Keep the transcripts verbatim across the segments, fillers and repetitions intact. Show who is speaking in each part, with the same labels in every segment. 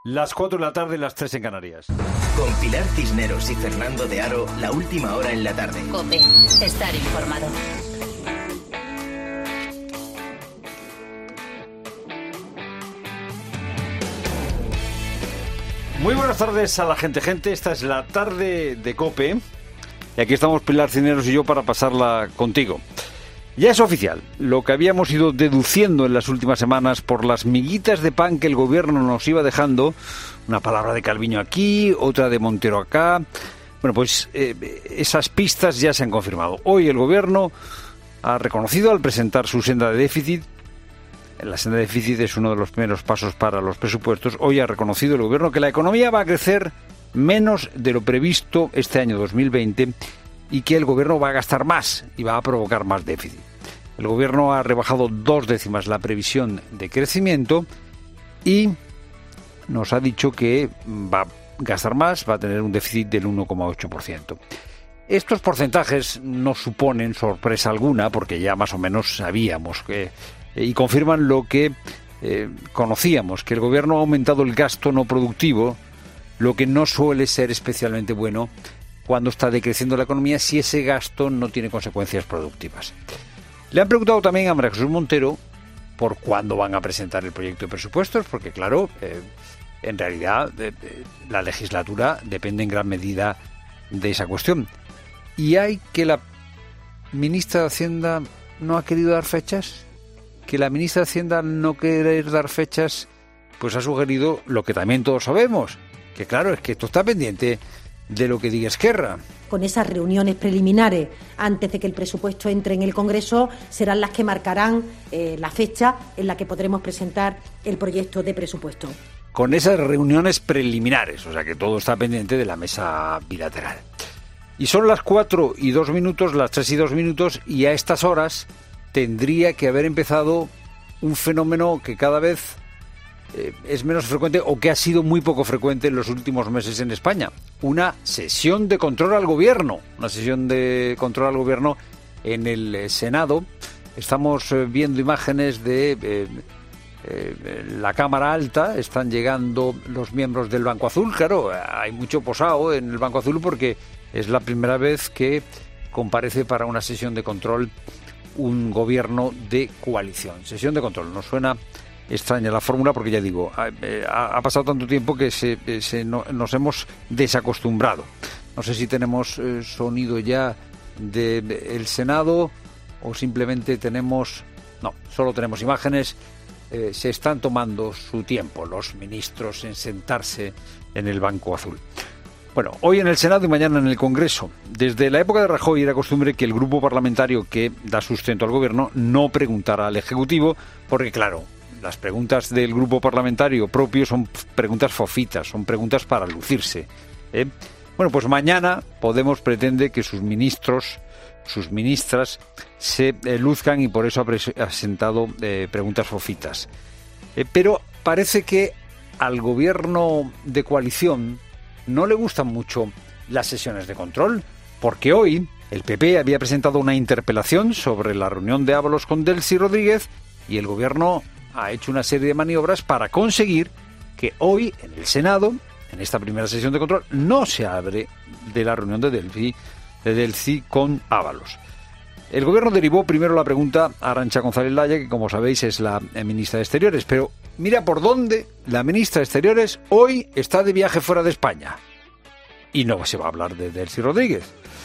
Speaker 1: Las cuatro de la tarde, las tres en Canarias.
Speaker 2: Con Pilar Cisneros y Fernando de Aro, la última hora en la tarde.
Speaker 3: COPE, estar informado.
Speaker 1: Muy buenas tardes a la gente, gente. Esta es la tarde de COPE. Y aquí estamos Pilar Cisneros y yo para pasarla contigo. Ya es oficial, lo que habíamos ido deduciendo en las últimas semanas por las miguitas de pan que el gobierno nos iba dejando, una palabra de Calviño aquí, otra de Montero acá. Bueno, pues eh, esas pistas ya se han confirmado. Hoy el gobierno ha reconocido al presentar su senda de déficit. La senda de déficit es uno de los primeros pasos para los presupuestos. Hoy ha reconocido el gobierno que la economía va a crecer menos de lo previsto este año dos mil veinte y que el gobierno va a gastar más y va a provocar más déficit. El gobierno ha rebajado dos décimas la previsión de crecimiento y nos ha dicho que va a gastar más, va a tener un déficit del uno coma ocho por ciento. Estos porcentajes no suponen sorpresa alguna porque ya más o menos sabíamos que, y confirman lo que eh, conocíamos, que el gobierno ha aumentado el gasto no productivo, lo que no suele ser especialmente bueno cuando está decreciendo la economía si ese gasto no tiene consecuencias productivas. Le han preguntado también a María Jesús Montero por cuándo van a presentar el proyecto de presupuestos, porque claro, eh, en realidad eh, la legislatura depende en gran medida de esa cuestión. Y hay que la ministra de Hacienda no ha querido dar fechas, que la ministra de Hacienda no quiere dar fechas, pues ha sugerido lo que también todos sabemos, que claro, es que esto está pendiente de lo que diga Esquerra.
Speaker 4: Con esas reuniones preliminares antes de que el presupuesto entre en el Congreso serán las que marcarán eh, la fecha en la que podremos presentar el proyecto de presupuesto.
Speaker 1: Con esas reuniones preliminares, o sea que todo está pendiente de la mesa bilateral. Y son las cuatro y dos minutos, las tres y dos minutos, y a estas horas tendría que haber empezado un fenómeno que cada vez eh, es menos frecuente o que ha sido muy poco frecuente en los últimos meses en España. Una sesión de control al gobierno, una sesión de control al gobierno en el eh, Senado. Estamos eh, viendo imágenes de eh, eh, la Cámara Alta, están llegando los miembros del Banco Azul. Claro, hay mucho posado en el Banco Azul porque es la primera vez que comparece para una sesión de control un gobierno de coalición. Sesión de control, nos suena extraña la fórmula porque ya digo, ha, ha pasado tanto tiempo que se, se no, nos hemos desacostumbrado. No sé si tenemos eh, sonido ya del de, de Senado o simplemente tenemos... No, solo tenemos imágenes. Eh, se están tomando su tiempo los ministros en sentarse en el Banco Azul. Bueno, hoy en el Senado y mañana en el Congreso. Desde la época de Rajoy era costumbre que el grupo parlamentario que da sustento al gobierno no preguntara al Ejecutivo, porque claro, las preguntas del grupo parlamentario propio son preguntas fofitas, son preguntas para lucirse, ¿eh? Bueno, pues mañana Podemos pretende que sus ministros, sus ministras, se eh, luzcan y por eso ha presentado eh, preguntas fofitas. Eh, pero parece que al gobierno de coalición no le gustan mucho las sesiones de control, porque hoy el P P había presentado una interpelación sobre la reunión de Ábalos con Delcy Rodríguez y el gobierno ha hecho una serie de maniobras para conseguir que hoy en el Senado, en esta primera sesión de control, no se hable de la reunión de Delcy, de Delcy con Ábalos. El gobierno derivó primero la pregunta a Arantxa González Laya, que como sabéis es la ministra de Exteriores, pero mira por dónde la ministra de Exteriores hoy está de viaje fuera de España. Y no se va a hablar de Delcy Rodríguez.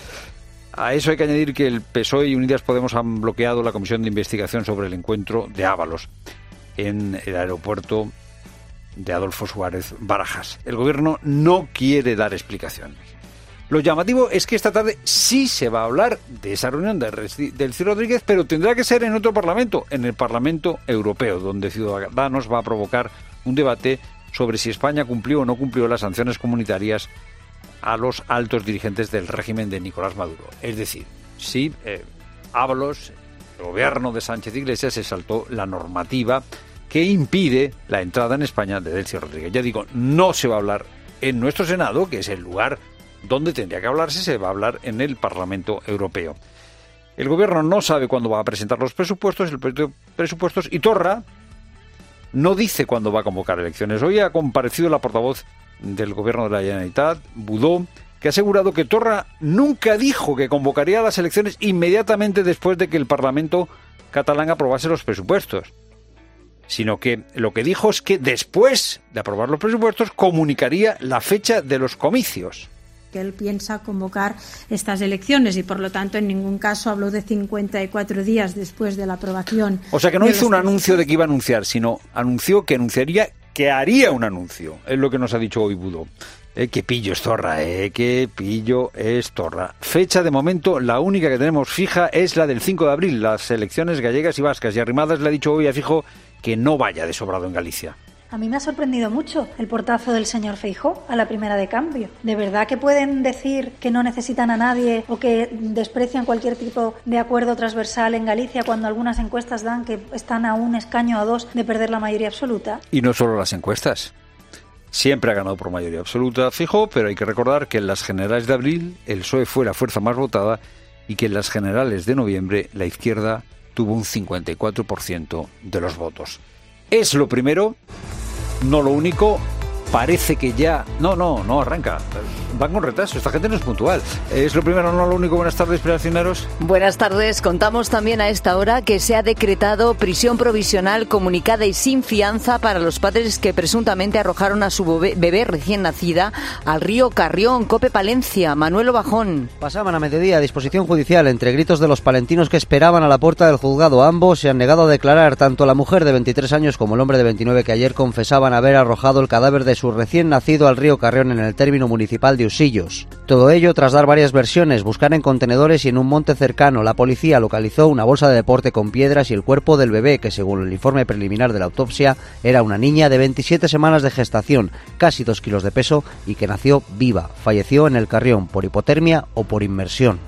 Speaker 1: A eso hay que añadir que el P S O E y Unidas Podemos han bloqueado la comisión de investigación sobre el encuentro de Ábalos en el aeropuerto de Adolfo Suárez Barajas. El gobierno no quiere dar explicaciones. Lo llamativo es que esta tarde sí se va a hablar de esa reunión de Delcy Rodríguez, pero tendrá que ser en otro parlamento, en el Parlamento Europeo, donde Ciudadanos va a provocar un debate sobre si España cumplió o no cumplió las sanciones comunitarias a los altos dirigentes del régimen de Nicolás Maduro. Es decir, si eh, Ábalos, el gobierno de Sánchez Iglesias, se saltó la normativa que impide la entrada en España de Delcy Rodríguez. Ya digo, no se va a hablar en nuestro Senado, que es el lugar donde tendría que hablarse, se va a hablar en el Parlamento Europeo. El gobierno no sabe cuándo va a presentar los presupuestos, el proyecto de presupuestos, y Torra no dice cuándo va a convocar elecciones. Hoy ha comparecido la portavoz del Gobierno de la Generalitat, Budó, que ha asegurado que Torra nunca dijo que convocaría las elecciones inmediatamente después de que el Parlamento catalán aprobase los presupuestos, sino que lo que dijo es que después de aprobar los presupuestos comunicaría la fecha de los comicios.
Speaker 5: Que él piensa convocar estas elecciones y, por lo tanto, en ningún caso habló de cincuenta y cuatro días después de la aprobación.
Speaker 1: O sea, que no hizo un anuncio de que iba a anunciar, sino anunció que anunciaría que haría un anuncio. Es lo que nos ha dicho hoy Budó. Eh, qué pillo es Torra, eh, qué pillo es Torra. Fecha, de momento, la única que tenemos fija es la del cinco de abril, las elecciones gallegas y vascas. Y Arrimadas le ha dicho hoy a Fijo que no vaya de sobrado en Galicia.
Speaker 6: A mí me ha sorprendido mucho el portazo del señor Feijóo a la primera de cambio. ¿De verdad que pueden decir que no necesitan a nadie o que desprecian cualquier tipo de acuerdo transversal en Galicia cuando algunas encuestas dan que están a un escaño o a dos de perder la mayoría absoluta?
Speaker 1: Y no solo las encuestas. Siempre ha ganado por mayoría absoluta Feijóo, pero hay que recordar que en las generales de abril el P S O E fue la fuerza más votada y que en las generales de noviembre la izquierda tuvo un cincuenta y cuatro por ciento de los votos. Es lo primero, no lo único. Parece que ya... No, no, no arranca. Van con retraso. Esta gente no es puntual. Es lo primero, no lo único. Buenas tardes, Pilar.
Speaker 7: Buenas tardes. Contamos también a esta hora que se ha decretado prisión provisional comunicada y sin fianza para los padres que presuntamente arrojaron a su bebé recién nacida al río Carrión. Cope Palencia. Manuel Bajón.
Speaker 8: Pasaban a mediodía a disposición judicial entre gritos de los palentinos que esperaban a la puerta del juzgado. Ambos se han negado a declarar, tanto la mujer de veintitrés años como el hombre de veintinueve, que ayer confesaban haber arrojado el cadáver de su recién nacido al río Carrión en el término municipal de Usillos. Todo ello tras dar varias versiones, buscar en contenedores y en un monte cercano. La policía localizó una bolsa de deporte con piedras y el cuerpo del bebé, que según el informe preliminar de la autopsia era una niña de veintisiete semanas de gestación, casi dos kilos de peso, y que nació viva. Falleció en el Carrión por hipotermia o por inmersión.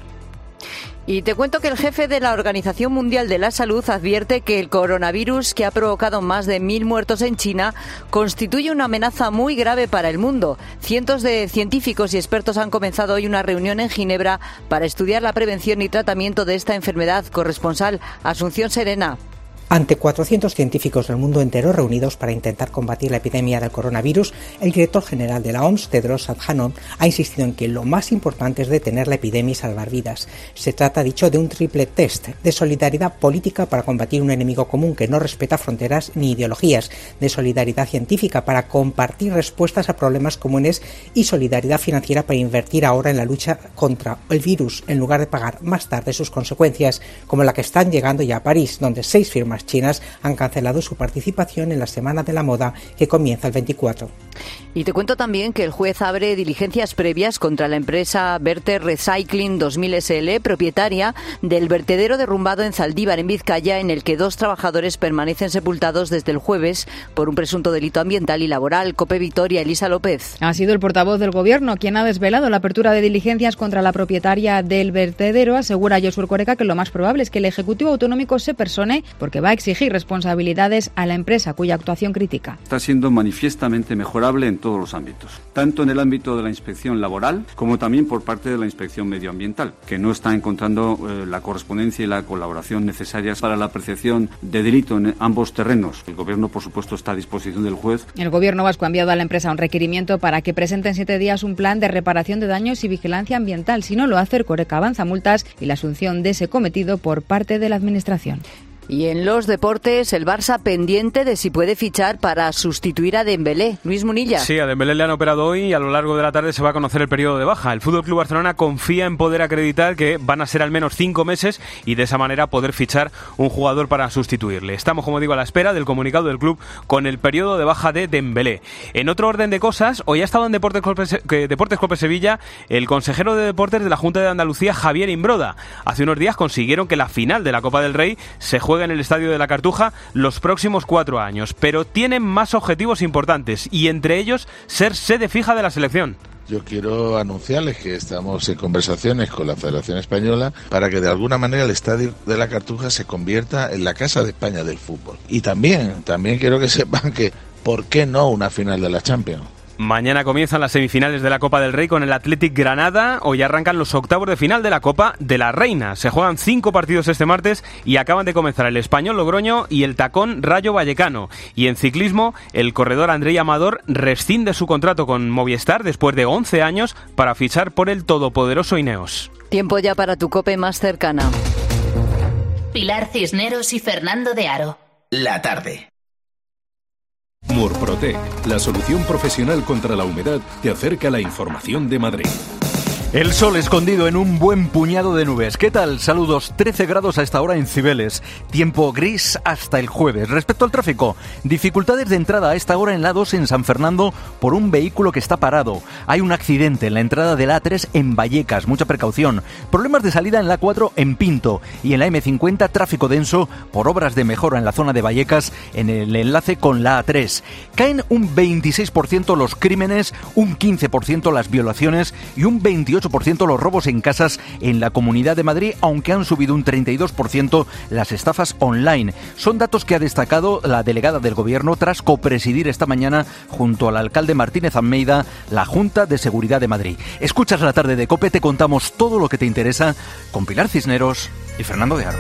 Speaker 7: Y te cuento que el jefe de la Organización Mundial de la Salud advierte que el coronavirus, que ha provocado más de mil muertos en China, constituye una amenaza muy grave para el mundo. Cientos de científicos y expertos han comenzado hoy una reunión en Ginebra para estudiar la prevención y tratamiento de esta enfermedad. Corresponsal Asunción Serena.
Speaker 9: Ante cuatrocientos científicos del mundo entero reunidos para intentar combatir la epidemia del coronavirus, el director general de la O M S, Tedros Adhanom, ha insistido en que lo más importante es detener la epidemia y salvar vidas. Se trata, dicho, de un triple test de solidaridad política para combatir un enemigo común que no respeta fronteras ni ideologías, de solidaridad científica para compartir respuestas a problemas comunes y solidaridad financiera para invertir ahora en la lucha contra el virus en lugar de pagar más tarde sus consecuencias, como la que están llegando ya a París, donde seis firmas chinas han cancelado su participación en la Semana de la Moda que comienza el veinticuatro.
Speaker 7: Y te cuento también que el juez abre diligencias previas contra la empresa Verter Recycling dos mil S L, propietaria del vertedero derrumbado en Zaldívar, en Vizcaya, en el que dos trabajadores permanecen sepultados desde el jueves por un presunto delito ambiental y laboral. Cope Vitoria, Elisa López.
Speaker 10: Ha sido el portavoz del Gobierno quien ha desvelado la apertura de diligencias contra la propietaria del vertedero. Asegura Josu Erkoreka que lo más probable es que el Ejecutivo Autonómico se persone porque va a exigir responsabilidades a la empresa cuya actuación critica.
Speaker 11: Está siendo manifiestamente mejorable en todos los ámbitos, tanto en el ámbito de la inspección laboral como también por parte de la inspección medioambiental, que no está encontrando eh, la correspondencia y la colaboración necesarias para la apreciación de delito en ambos terrenos. El Gobierno, por supuesto, está a disposición del juez.
Speaker 10: El Gobierno vasco ha enviado a la empresa un requerimiento para que presente en siete días un plan de reparación de daños y vigilancia ambiental. Si no lo hace, Erkoreka avanza multas y la asunción de ese cometido por parte de la Administración.
Speaker 7: Y en los deportes, el Barça pendiente de si puede fichar para sustituir a Dembélé. Luis Munilla.
Speaker 12: Sí, a Dembélé le han operado hoy y a lo largo de la tarde se va a conocer el periodo de baja. El F C Barcelona confía en poder acreditar que van a ser al menos cinco meses y de esa manera poder fichar un jugador para sustituirle. Estamos, como digo, a la espera del comunicado del club con el periodo de baja de Dembélé. En otro orden de cosas, hoy ha estado en Deportes Cope, Deportes Cope Sevilla el consejero de Deportes de la Junta de Andalucía, Javier Imbroda. Hace unos días consiguieron que la final de la Copa del Rey se juegue en el Estadio de la Cartuja los próximos cuatro años, pero tienen más objetivos importantes y entre ellos ser sede fija de la selección.
Speaker 13: Yo quiero anunciarles que estamos en conversaciones con la Federación Española para que de alguna manera el Estadio de la Cartuja se convierta en la Casa de España del fútbol. Y también, también quiero que sepan que, ¿por qué no una final de la Champions?
Speaker 12: Mañana comienzan las semifinales de la Copa del Rey con el Athletic Granada. Hoy arrancan los octavos de final de la Copa de la Reina. Se juegan cinco partidos este martes y acaban de comenzar el Español Logroño y el Tacón Rayo Vallecano. Y en ciclismo, el corredor Andrei Amador rescinde su contrato con Movistar después de once años para fichar por el todopoderoso Ineos.
Speaker 7: Tiempo ya para tu COPE más cercana.
Speaker 3: Pilar Cisneros y Fernando de Aro.
Speaker 2: La tarde.
Speaker 14: Murprotec, la solución profesional contra la humedad, te acerca la información de Madrid.
Speaker 15: El sol escondido en un buen puñado de nubes. ¿Qué tal? Saludos. trece grados a esta hora en Cibeles. Tiempo gris hasta el jueves. Respecto al tráfico, dificultades de entrada a esta hora en la dos en San Fernando por un vehículo que está parado. Hay un accidente en la entrada de la A tres en Vallecas. Mucha precaución. Problemas de salida en la A cuatro en Pinto. Y en la eme cincuenta, tráfico denso por obras de mejora en la zona de Vallecas en el enlace con la A tres. Caen un veintiséis por ciento los crímenes, un quince por ciento las violaciones y un veintiocho por ciento los robos en casas en la Comunidad de Madrid, aunque han subido un treinta y dos por ciento las estafas online. Son datos que ha destacado la delegada del Gobierno tras copresidir esta mañana junto al alcalde Martínez Almeida la Junta de Seguridad de Madrid. Escuchas La Tarde de COPE, te contamos todo lo que te interesa con Pilar Cisneros y Fernando de Aro.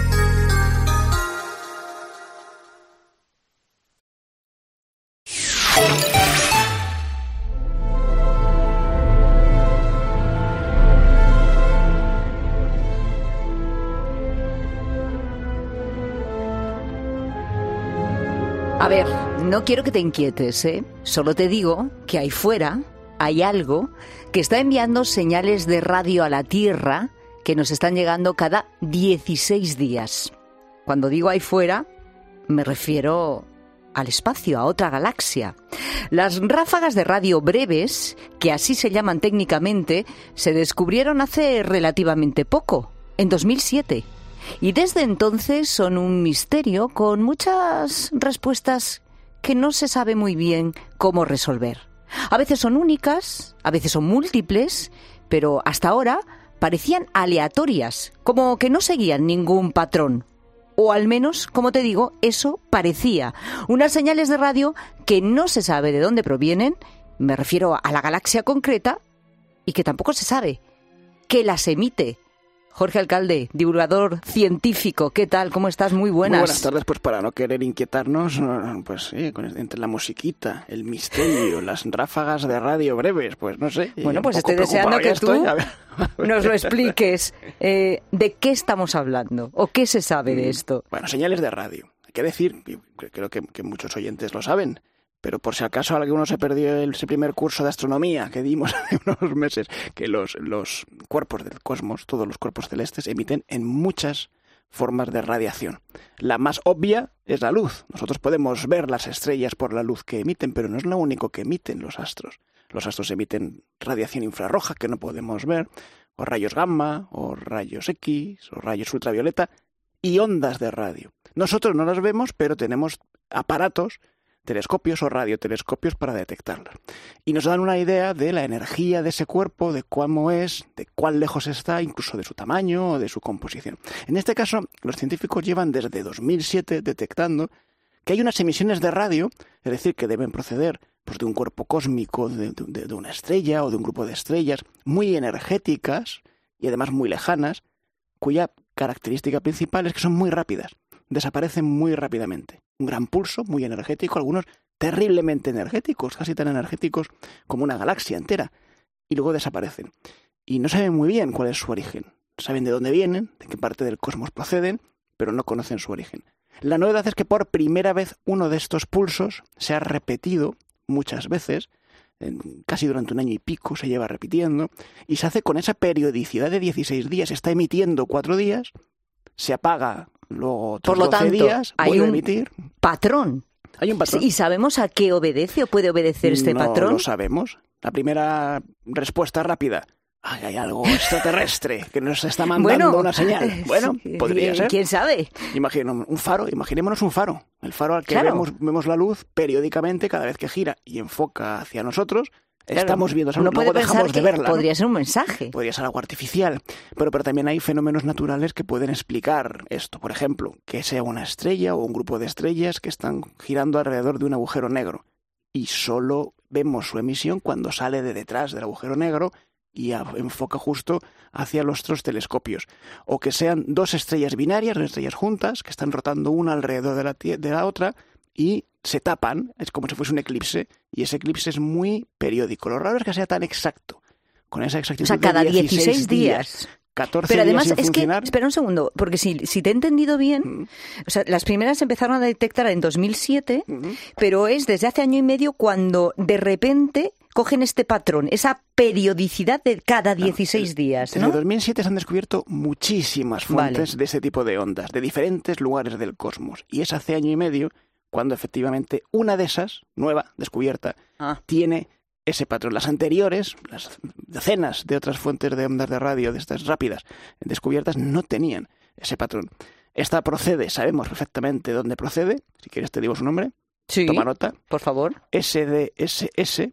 Speaker 7: A ver, no quiero que te inquietes, ¿eh? Solo te digo que ahí fuera hay algo que está enviando señales de radio a la Tierra que nos están llegando cada dieciséis días. Cuando digo ahí fuera, me refiero al espacio, a otra galaxia. Las ráfagas de radio breves, que así se llaman técnicamente, se descubrieron hace relativamente poco, en dos mil siete. Y desde entonces son un misterio con muchas respuestas que no se sabe muy bien cómo resolver. A veces son únicas, a veces son múltiples, pero hasta ahora parecían aleatorias, como que no seguían ningún patrón. O al menos, como te digo, eso parecía. Unas señales de radio que no se sabe de dónde provienen, me refiero a la galaxia concreta, y que tampoco se sabe que las emite. Jorge Alcalde, divulgador científico, ¿qué tal? ¿Cómo estás? Muy buenas.
Speaker 16: Muy buenas tardes, pues para no querer inquietarnos, pues sí, entre la musiquita, el misterio, las ráfagas de radio breves, pues no sé.
Speaker 7: Bueno, pues estoy deseando que tú estoy, a ver, a ver. nos lo expliques. Eh, ¿De qué estamos hablando? ¿O qué se sabe de esto?
Speaker 16: Bueno, señales de radio. Hay que decir, creo que, que muchos oyentes lo saben, pero por si acaso alguno se perdió ese primer curso de astronomía que dimos hace unos meses, que los, los cuerpos del cosmos, todos los cuerpos celestes, emiten en muchas formas de radiación. La más obvia es la luz. Nosotros podemos ver las estrellas por la luz que emiten, pero no es lo único que emiten los astros. Los astros emiten radiación infrarroja que no podemos ver, o rayos gamma, o rayos X, o rayos ultravioleta, y ondas de radio. Nosotros no las vemos, pero tenemos aparatos, telescopios o radiotelescopios para detectarlas. Y nos dan una idea de la energía de ese cuerpo, de cómo es, de cuán lejos está, incluso de su tamaño o de su composición. En este caso, los científicos llevan desde dos mil siete detectando que hay unas emisiones de radio, es decir, que deben proceder pues, de un cuerpo cósmico, de, de, de una estrella o de un grupo de estrellas, muy energéticas y además muy lejanas, cuya característica principal es que son muy rápidas, desaparecen muy rápidamente. Un gran pulso, muy energético, algunos terriblemente energéticos, casi tan energéticos como una galaxia entera, y luego desaparecen. Y no saben muy bien cuál es su origen. Saben de dónde vienen, de qué parte del cosmos proceden, pero no conocen su origen. La novedad es que por primera vez uno de estos pulsos se ha repetido muchas veces, en, casi durante un año y pico se lleva repitiendo, y se hace con esa periodicidad de dieciséis días. Está emitiendo cuatro días, se apaga luego otros
Speaker 7: Por lo
Speaker 16: doce
Speaker 7: tanto,
Speaker 16: días,
Speaker 7: hay
Speaker 16: vuelve
Speaker 7: un
Speaker 16: a emitir.
Speaker 7: patrón.
Speaker 16: Hay un patrón.
Speaker 7: ¿Y sabemos a qué obedece o puede obedecer este
Speaker 16: no
Speaker 7: patrón?
Speaker 16: No lo sabemos. La primera respuesta rápida. Ay, hay algo extraterrestre que nos está mandando
Speaker 7: bueno,
Speaker 16: una señal. Bueno, podría ser.
Speaker 7: ¿Quién sabe?
Speaker 16: Imagino, un faro, imaginémonos un faro. El faro al que
Speaker 7: claro.
Speaker 16: vemos, vemos la luz periódicamente cada vez que gira y enfoca hacia nosotros.
Speaker 7: Claro,
Speaker 16: estamos viendo esa luz,
Speaker 7: uno
Speaker 16: luego
Speaker 7: puede
Speaker 16: dejamos
Speaker 7: pensar
Speaker 16: de
Speaker 7: que
Speaker 16: verla.
Speaker 7: Podría
Speaker 16: ¿no?
Speaker 7: ser un mensaje.
Speaker 16: Podría ser algo artificial. Pero, pero también hay fenómenos naturales que pueden explicar esto. Por ejemplo, que sea una estrella o un grupo de estrellas que están girando alrededor de un agujero negro. Y solo vemos su emisión cuando sale de detrás del agujero negro y a, enfoca justo hacia nuestros telescopios. O que sean dos estrellas binarias, dos estrellas juntas, que están rotando una alrededor de la, de la otra y se tapan, es como si fuese un eclipse, y ese eclipse es muy periódico. Lo raro es que sea tan exacto, con esa exactitud.
Speaker 7: O sea, cada
Speaker 16: de dieciséis,
Speaker 7: dieciséis días.
Speaker 16: catorce
Speaker 7: Pero además
Speaker 16: días sin
Speaker 7: es
Speaker 16: funcionar.
Speaker 7: que, espera un segundo, porque si, si te he entendido bien, mm. o sea, las primeras empezaron a detectar en dos mil siete, mm. pero es desde hace año y medio cuando de repente cogen este patrón, esa periodicidad de cada dieciséis no, días, ¿no?
Speaker 16: Desde dos mil siete se han descubierto muchísimas fuentes vale. de este tipo de ondas, de diferentes lugares del cosmos. Y es hace año y medio cuando efectivamente una de esas, nueva, descubierta, ah. tiene ese patrón. Las anteriores, las decenas de otras fuentes de ondas de radio, de estas rápidas descubiertas, no tenían ese patrón. Esta procede, sabemos perfectamente dónde procede, si quieres te digo su nombre.
Speaker 7: Sí,
Speaker 16: toma nota.
Speaker 7: Por favor.
Speaker 16: S D S S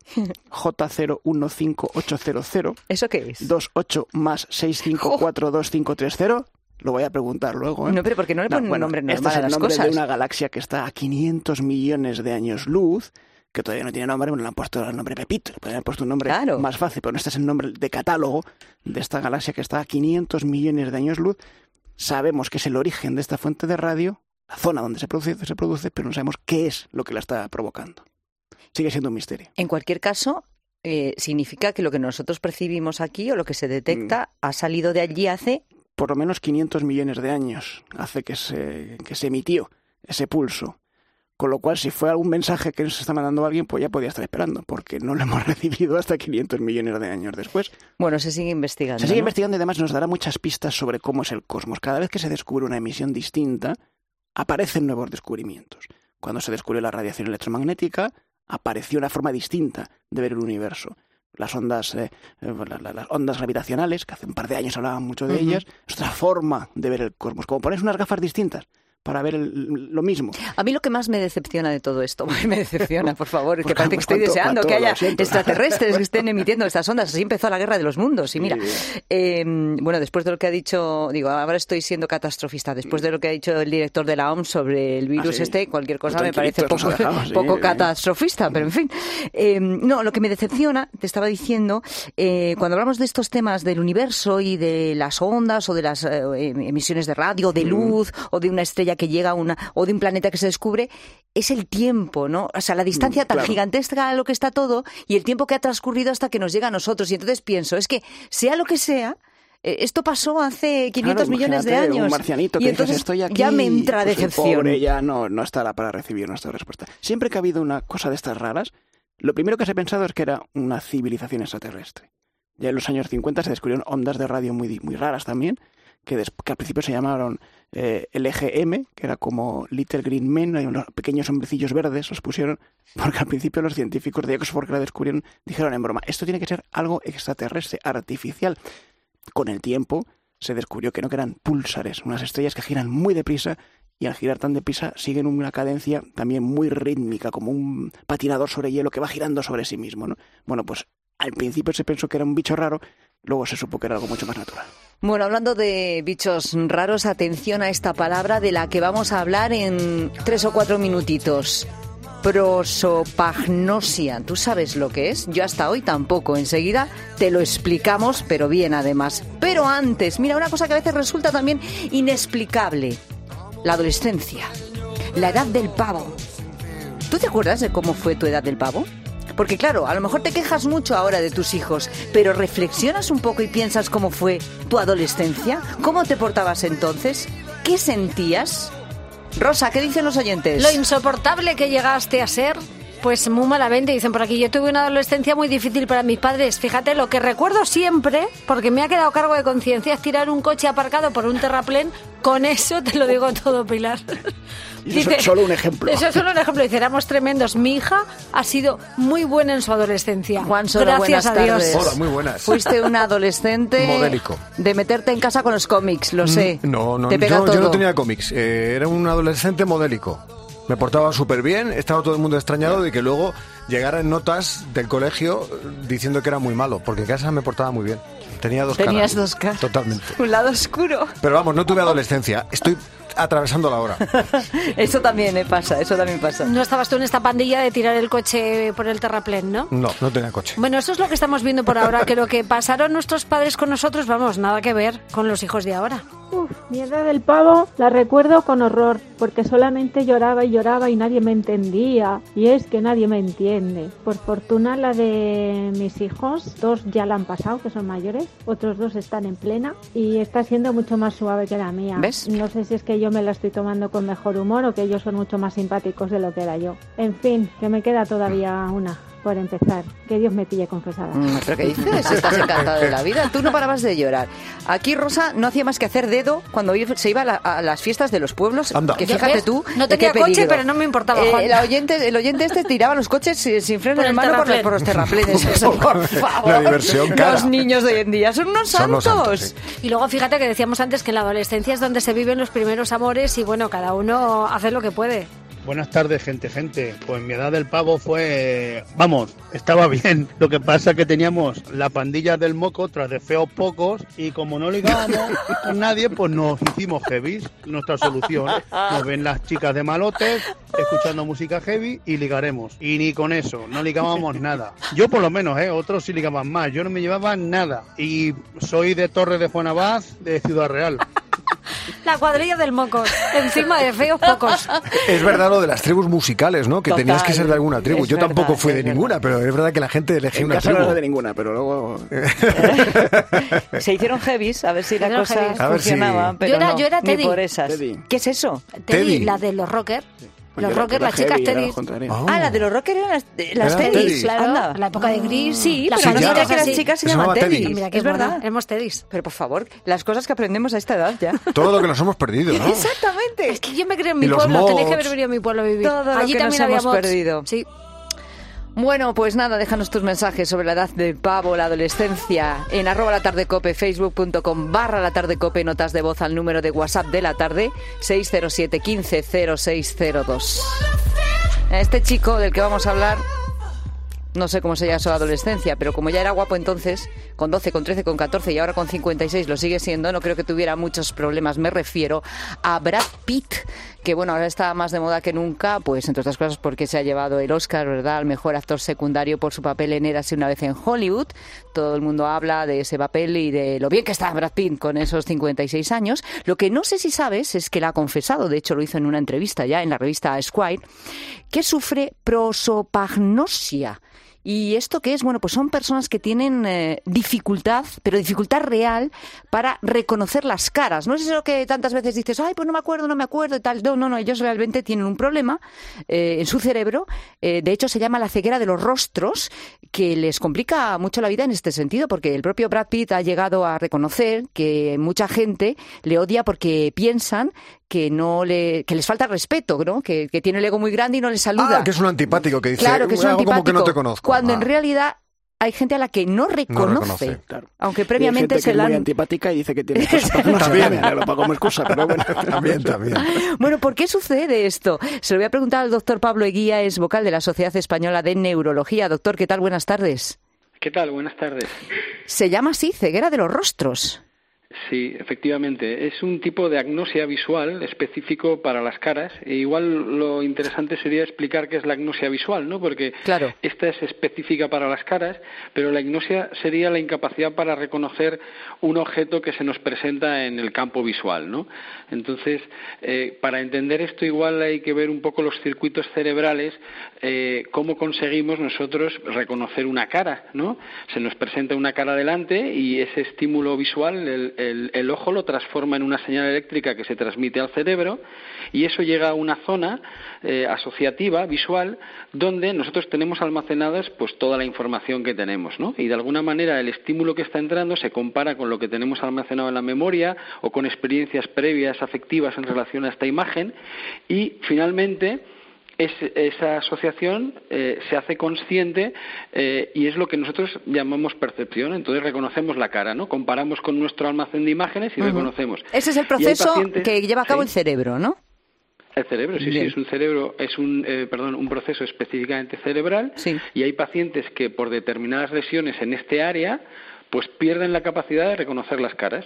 Speaker 16: J cero uno cinco ocho cero cero.
Speaker 7: ¿Eso qué es?
Speaker 16: dos ocho más seis cinco cuatro dos cinco tres cero. Lo voy a preguntar luego, ¿eh?
Speaker 7: No, pero ¿por qué no le ponen no, bueno, un nombre normal
Speaker 16: este es el
Speaker 7: a las
Speaker 16: nombre
Speaker 7: cosas?
Speaker 16: de una galaxia que está a quinientos millones de años luz, que todavía no tiene nombre, bueno, le han puesto el nombre Pepito, le podrían haber puesto un nombre claro. más fácil, pero este es el nombre de catálogo de esta galaxia que está a quinientos millones de años luz. Sabemos que es el origen de esta fuente de radio, la zona donde se produce, se produce, pero no sabemos qué es lo que la está provocando. Sigue siendo un misterio.
Speaker 7: En cualquier caso, eh, significa que lo que nosotros percibimos aquí o lo que se detecta mm. ha salido de allí hace...
Speaker 16: por lo menos quinientos millones de años hace que se, que se emitió ese pulso. Con lo cual, si fue algún mensaje que nos está mandando alguien, pues ya podía estar esperando, porque no lo hemos recibido hasta quinientos millones de años después.
Speaker 7: Bueno, se sigue investigando.
Speaker 16: Se sigue
Speaker 7: ¿no?
Speaker 16: investigando y además nos dará muchas pistas sobre cómo es el cosmos. Cada vez que se descubre una emisión distinta, aparecen nuevos descubrimientos. Cuando se descubrió la radiación electromagnética, apareció una forma distinta de ver el universo. Las ondas, eh, las ondas gravitacionales, que hace un par de años hablaban mucho de uh-huh. ellas, es otra forma de ver el cosmos. Como pones unas gafas distintas para ver el, lo mismo.
Speaker 7: A mí lo que más me decepciona de todo esto, me decepciona, por favor, es que parece que estoy deseando que haya extraterrestres que estén emitiendo estas ondas. Así empezó la guerra de los mundos. Y mira, eh, bueno, después de lo que ha dicho, digo, ahora estoy siendo catastrofista, después de lo que ha dicho el director de la O M S sobre el virus ah, sí. este, cualquier cosa me parece poco, dejamos, poco sí, catastrofista, sí. pero en fin. Eh, no, lo que me decepciona, te estaba diciendo, eh, cuando hablamos de estos temas del universo y de las ondas o de las eh, emisiones de radio, de luz mm. o de una estrella que llega a una, o de un planeta que se descubre, es el tiempo, ¿no? O sea, la distancia tan claro. gigantesca a lo que está todo y el tiempo que ha transcurrido hasta que nos llega a nosotros. Y entonces pienso, es que sea lo que sea, eh, esto pasó hace quinientos claro, millones de años.
Speaker 16: Un marcianito que
Speaker 7: y entonces
Speaker 16: dices, estoy aquí,
Speaker 7: ya me entra
Speaker 16: pues
Speaker 7: decepción.
Speaker 16: El pobre ya no, no estará para recibir nuestra respuesta. Siempre que ha habido una cosa de estas raras, lo primero que se ha pensado es que era una civilización extraterrestre. Ya en los años cincuenta se descubrieron ondas de radio muy, muy raras también, que, des, que al principio se llamaron eh, L G M, que era como Little Green Men, hay unos pequeños hombrecillos verdes, los pusieron, porque al principio los científicos de Oxford que la descubrieron dijeron en broma, esto tiene que ser algo extraterrestre, artificial. Con el tiempo se descubrió que no, que eran púlsares, unas estrellas que giran muy deprisa y al girar tan deprisa siguen una cadencia también muy rítmica, como un patinador sobre hielo que va girando sobre sí mismo, ¿no? Bueno, pues al principio se pensó que era un bicho raro, luego se supo que era algo mucho más natural.
Speaker 7: Bueno, hablando de bichos raros, atención a esta palabra de la que vamos a hablar en tres o cuatro minutitos. Prosopagnosia. ¿Tú sabes lo que es? Yo hasta hoy tampoco. Enseguida te lo explicamos, pero bien además. Pero antes, mira, una cosa que a veces resulta también inexplicable. La adolescencia. La edad del pavo. ¿Tú te acuerdas de cómo fue tu edad del pavo? Porque claro, a lo mejor te quejas mucho ahora de tus hijos, pero reflexionas un poco y piensas cómo fue tu adolescencia, cómo te portabas entonces, qué sentías. Rosa, ¿qué dicen los oyentes?
Speaker 17: Lo insoportable que llegaste a ser, pues muy malamente, dicen por aquí. Yo tuve una adolescencia muy difícil para mis padres. Fíjate, lo que recuerdo siempre, porque me ha quedado cargo de conciencia, es tirar un coche aparcado por un terraplén. Con eso te lo digo todo, Pilar.
Speaker 16: Dice, eso es solo un ejemplo.
Speaker 17: Eso es solo un ejemplo. Dice, éramos tremendos. Mi hija ha sido muy buena en su adolescencia.
Speaker 7: Juan Soro,
Speaker 17: gracias a Dios.
Speaker 7: Tardes.
Speaker 18: Hola, muy buenas.
Speaker 7: Fuiste una adolescente
Speaker 18: modélico.
Speaker 7: De meterte en casa con los cómics, lo sé.
Speaker 18: No, no,
Speaker 7: Te pega
Speaker 18: yo,
Speaker 7: todo.
Speaker 18: yo no tenía cómics. Eh, era un adolescente modélico. Me portaba súper bien, estaba todo el mundo extrañado de que luego llegaran notas del colegio diciendo que era muy malo, porque en casa me portaba muy bien. Tenía dos
Speaker 7: Tenías
Speaker 18: caras.
Speaker 7: dos caras.
Speaker 18: Totalmente.
Speaker 7: Un lado oscuro.
Speaker 18: Pero vamos, no tuve adolescencia. Estoy atravesando la hora.
Speaker 7: Eso también eh, pasa, eso también pasa.
Speaker 17: No estabas tú en esta pandilla de tirar el coche por el terraplén, ¿no?
Speaker 18: No, no tenía coche.
Speaker 17: Bueno, eso es lo que estamos viendo por ahora, que lo que pasaron nuestros padres con nosotros, vamos, nada que ver con los hijos de ahora.
Speaker 19: Uf, mi edad del pavo la recuerdo con horror, porque solamente lloraba y lloraba y nadie me entendía. Y es que nadie me entiende. Por fortuna la de mis hijos, dos ya la han pasado, que son mayores, otros dos están en plena y está siendo mucho más suave que la mía.
Speaker 7: ¿Ves?
Speaker 19: No sé si es que yo me la estoy tomando con mejor humor o que ellos son mucho más simpáticos de lo que era yo. En fin, que me queda todavía una. Por empezar, que Dios me pille confesada.
Speaker 7: Mm, ¿Pero qué dices? Estás encantada de la vida. Tú no parabas de llorar. Aquí Rosa no hacía más que hacer dedo cuando se iba a, la, a las fiestas de los pueblos.
Speaker 18: Anda.
Speaker 7: Que fíjate
Speaker 17: ¿Ves?
Speaker 7: tú.
Speaker 17: No
Speaker 7: de
Speaker 17: tenía
Speaker 7: qué
Speaker 17: coche,
Speaker 7: peligro.
Speaker 17: pero no me importaba,
Speaker 7: Eh,
Speaker 17: Juan.
Speaker 7: el, oyente, el oyente este tiraba los coches sin, sin freno
Speaker 17: Por
Speaker 7: en
Speaker 17: el
Speaker 7: mano por,
Speaker 17: terraplén.
Speaker 7: por los terraplenes. Eso, por favor.
Speaker 18: La diversión cara.
Speaker 7: Los niños de hoy en día son unos
Speaker 18: Son
Speaker 7: santos.
Speaker 18: unos santos, sí.
Speaker 17: Y luego fíjate que decíamos antes que en la adolescencia es donde se viven los primeros amores y bueno, cada uno hace lo que puede.
Speaker 20: Buenas tardes, gente, gente. Pues mi edad del pavo fue... Vamos, estaba bien. Lo que pasa es que teníamos la pandilla del moco tras de feos pocos y como no ligábamos con nadie, pues nos hicimos heavy. Nuestra solución. Nos ven las chicas de malotes escuchando música heavy y ligaremos. Y ni con eso, no ligábamos nada. Yo por lo menos, ¿eh? Otros sí ligaban más. Yo no me llevaba nada. Y soy de Torre de Fuenabad, de Ciudad Real.
Speaker 17: La cuadrilla del moco, encima de feos pocos.
Speaker 18: Es verdad lo de las tribus musicales, ¿no? Que
Speaker 17: Total,
Speaker 18: tenías que ser de alguna tribu.
Speaker 17: es
Speaker 18: Yo
Speaker 17: verdad,
Speaker 18: tampoco fui
Speaker 17: es
Speaker 18: de
Speaker 17: verdad.
Speaker 18: ninguna, pero es verdad que la gente elegía
Speaker 16: En
Speaker 18: una
Speaker 16: casa
Speaker 18: tribu.
Speaker 16: no era de ninguna, pero luego...
Speaker 7: Se hicieron heavies, a ver si la
Speaker 17: Hicieron
Speaker 7: cosa
Speaker 17: heavies.
Speaker 18: A ver si-
Speaker 7: funcionaba. Pero
Speaker 17: Yo era-
Speaker 7: no,
Speaker 17: yo era
Speaker 7: ni
Speaker 17: Teddy.
Speaker 7: por esas.
Speaker 16: Teddy.
Speaker 7: ¿Qué es eso?
Speaker 17: Teddy,
Speaker 18: Teddy.
Speaker 17: la de los rockers.
Speaker 16: Pues
Speaker 17: Los
Speaker 16: yo era-
Speaker 17: rockers,
Speaker 16: era
Speaker 17: las chicas
Speaker 16: heavy, era
Speaker 17: Teddy.
Speaker 16: lo contrario.
Speaker 18: Ah.
Speaker 7: Ah, la de los rockers eran las, las
Speaker 18: Eran
Speaker 7: Teddys.
Speaker 18: Teddys.
Speaker 17: Claro,
Speaker 7: Anda.
Speaker 17: la época de Gris.
Speaker 7: Sí,
Speaker 17: las
Speaker 7: pero no
Speaker 18: ya.
Speaker 7: sabía que las
Speaker 17: así.
Speaker 7: chicas se
Speaker 18: Se
Speaker 7: llaman
Speaker 18: llamaba
Speaker 7: Teddy.
Speaker 18: Teddy.
Speaker 17: Mira qué
Speaker 7: Es verdad.
Speaker 17: mona, éramos Teddys.
Speaker 7: Pero por favor, las cosas que aprendemos a esta edad ya.
Speaker 18: Todo lo que nos hemos perdido, ¿no?
Speaker 7: Exactamente.
Speaker 17: Es que yo me creo en
Speaker 18: Y
Speaker 17: mi
Speaker 18: los
Speaker 17: pueblo, tenéis que
Speaker 18: mods.
Speaker 17: haber venido a mi pueblo a vivir.
Speaker 7: Todo lo
Speaker 17: Allí
Speaker 7: que
Speaker 17: también
Speaker 7: nos
Speaker 17: había
Speaker 7: hemos
Speaker 17: mods.
Speaker 7: perdido.
Speaker 17: Sí.
Speaker 7: Bueno, pues nada, déjanos tus mensajes sobre la edad del pavo, la adolescencia, en arroba la tarde cope, facebook punto com barra la tarde cope, notas de voz al número de WhatsApp de la tarde, seis cero siete, quince, cero seis cero dos. Este chico del que vamos a hablar, no sé cómo se llama su adolescencia, pero como ya era guapo entonces, con doce, con trece, con catorce y ahora con cincuenta y seis lo sigue siendo, no creo que tuviera muchos problemas. Me refiero a Brad Pitt, que bueno, ahora está más de moda que nunca, pues entre otras cosas porque se ha llevado el Oscar, ¿verdad?, al mejor actor secundario por su papel en Érase una vez en Hollywood. Todo el mundo habla de ese papel y de lo bien que está Brad Pitt con esos cincuenta y seis años. Lo que no sé si sabes es que él ha confesado, de hecho lo hizo en una entrevista ya en la revista Esquire, que sufre prosopagnosia. ¿Y esto qué es? Bueno, pues son personas que tienen eh, dificultad, pero dificultad real, para reconocer las caras. No es eso que tantas veces dices, ay, pues no me acuerdo, no me acuerdo y tal. No, no, no, ellos realmente tienen un problema eh, en su cerebro. Eh, de hecho, se llama la ceguera de los rostros, que les complica mucho la vida en este sentido, porque el propio Brad Pitt ha llegado a reconocer que mucha gente le odia porque piensan que no le que les falta respeto, ¿no? Que, que tiene el ego muy grande y no les saluda.
Speaker 18: Ah, que es un antipático que dice,
Speaker 7: Claro, que es un
Speaker 18: "Hago
Speaker 7: antipático.
Speaker 18: como que no te conozco".
Speaker 7: Cuando en
Speaker 18: Ah.
Speaker 7: realidad hay gente a la que no reconoce,
Speaker 18: No reconoce,
Speaker 16: claro.
Speaker 7: aunque
Speaker 16: Y hay
Speaker 7: previamente
Speaker 16: gente
Speaker 7: se
Speaker 16: que
Speaker 7: la
Speaker 16: es muy
Speaker 7: han...
Speaker 16: antipática y dice que tiene prosopagnosia.
Speaker 18: También.
Speaker 16: También, lo pago como excusa, pero bueno.
Speaker 18: También, también.
Speaker 7: Bueno, ¿por qué sucede esto? Se lo voy a preguntar al doctor Pablo Eguía, es vocal de la Sociedad Española de Neurología. Doctor, ¿qué tal? Buenas tardes.
Speaker 21: ¿Qué tal? Buenas tardes.
Speaker 7: Se llama así, ceguera de los rostros.
Speaker 21: Sí, efectivamente. Es un tipo de agnosia visual específico para las caras. E igual lo interesante sería explicar qué es la agnosia visual, ¿no? Porque
Speaker 7: claro.
Speaker 21: esta es específica para las caras, pero la agnosia sería la incapacidad para reconocer un objeto que se nos presenta en el campo visual, ¿no? Entonces, eh, para entender esto igual hay que ver un poco los circuitos cerebrales, eh, cómo conseguimos nosotros reconocer una cara, ¿no? Se nos presenta una cara delante y ese estímulo visual, el, el, el ojo lo transforma en una señal eléctrica que se transmite al cerebro y eso llega a una zona eh, asociativa, visual, donde nosotros tenemos almacenadas pues toda la información que tenemos, ¿no? Y de alguna manera el estímulo que está entrando se compara con lo que tenemos almacenado en la memoria o con experiencias previas afectivas en relación a esta imagen y finalmente Es, esa asociación eh, se hace consciente eh, y es lo que nosotros llamamos percepción. Entonces reconocemos la cara, ¿no? Comparamos con nuestro almacén de imágenes y uh-huh. reconocemos.
Speaker 7: Ese es el proceso que lleva a cabo ¿sí? el cerebro, ¿no?
Speaker 21: El cerebro, sí, Bien. sí, es un cerebro, es un, eh, perdón, un proceso específicamente cerebral
Speaker 7: sí.
Speaker 21: y hay pacientes que por determinadas lesiones en este área pues pierden la capacidad de reconocer las caras.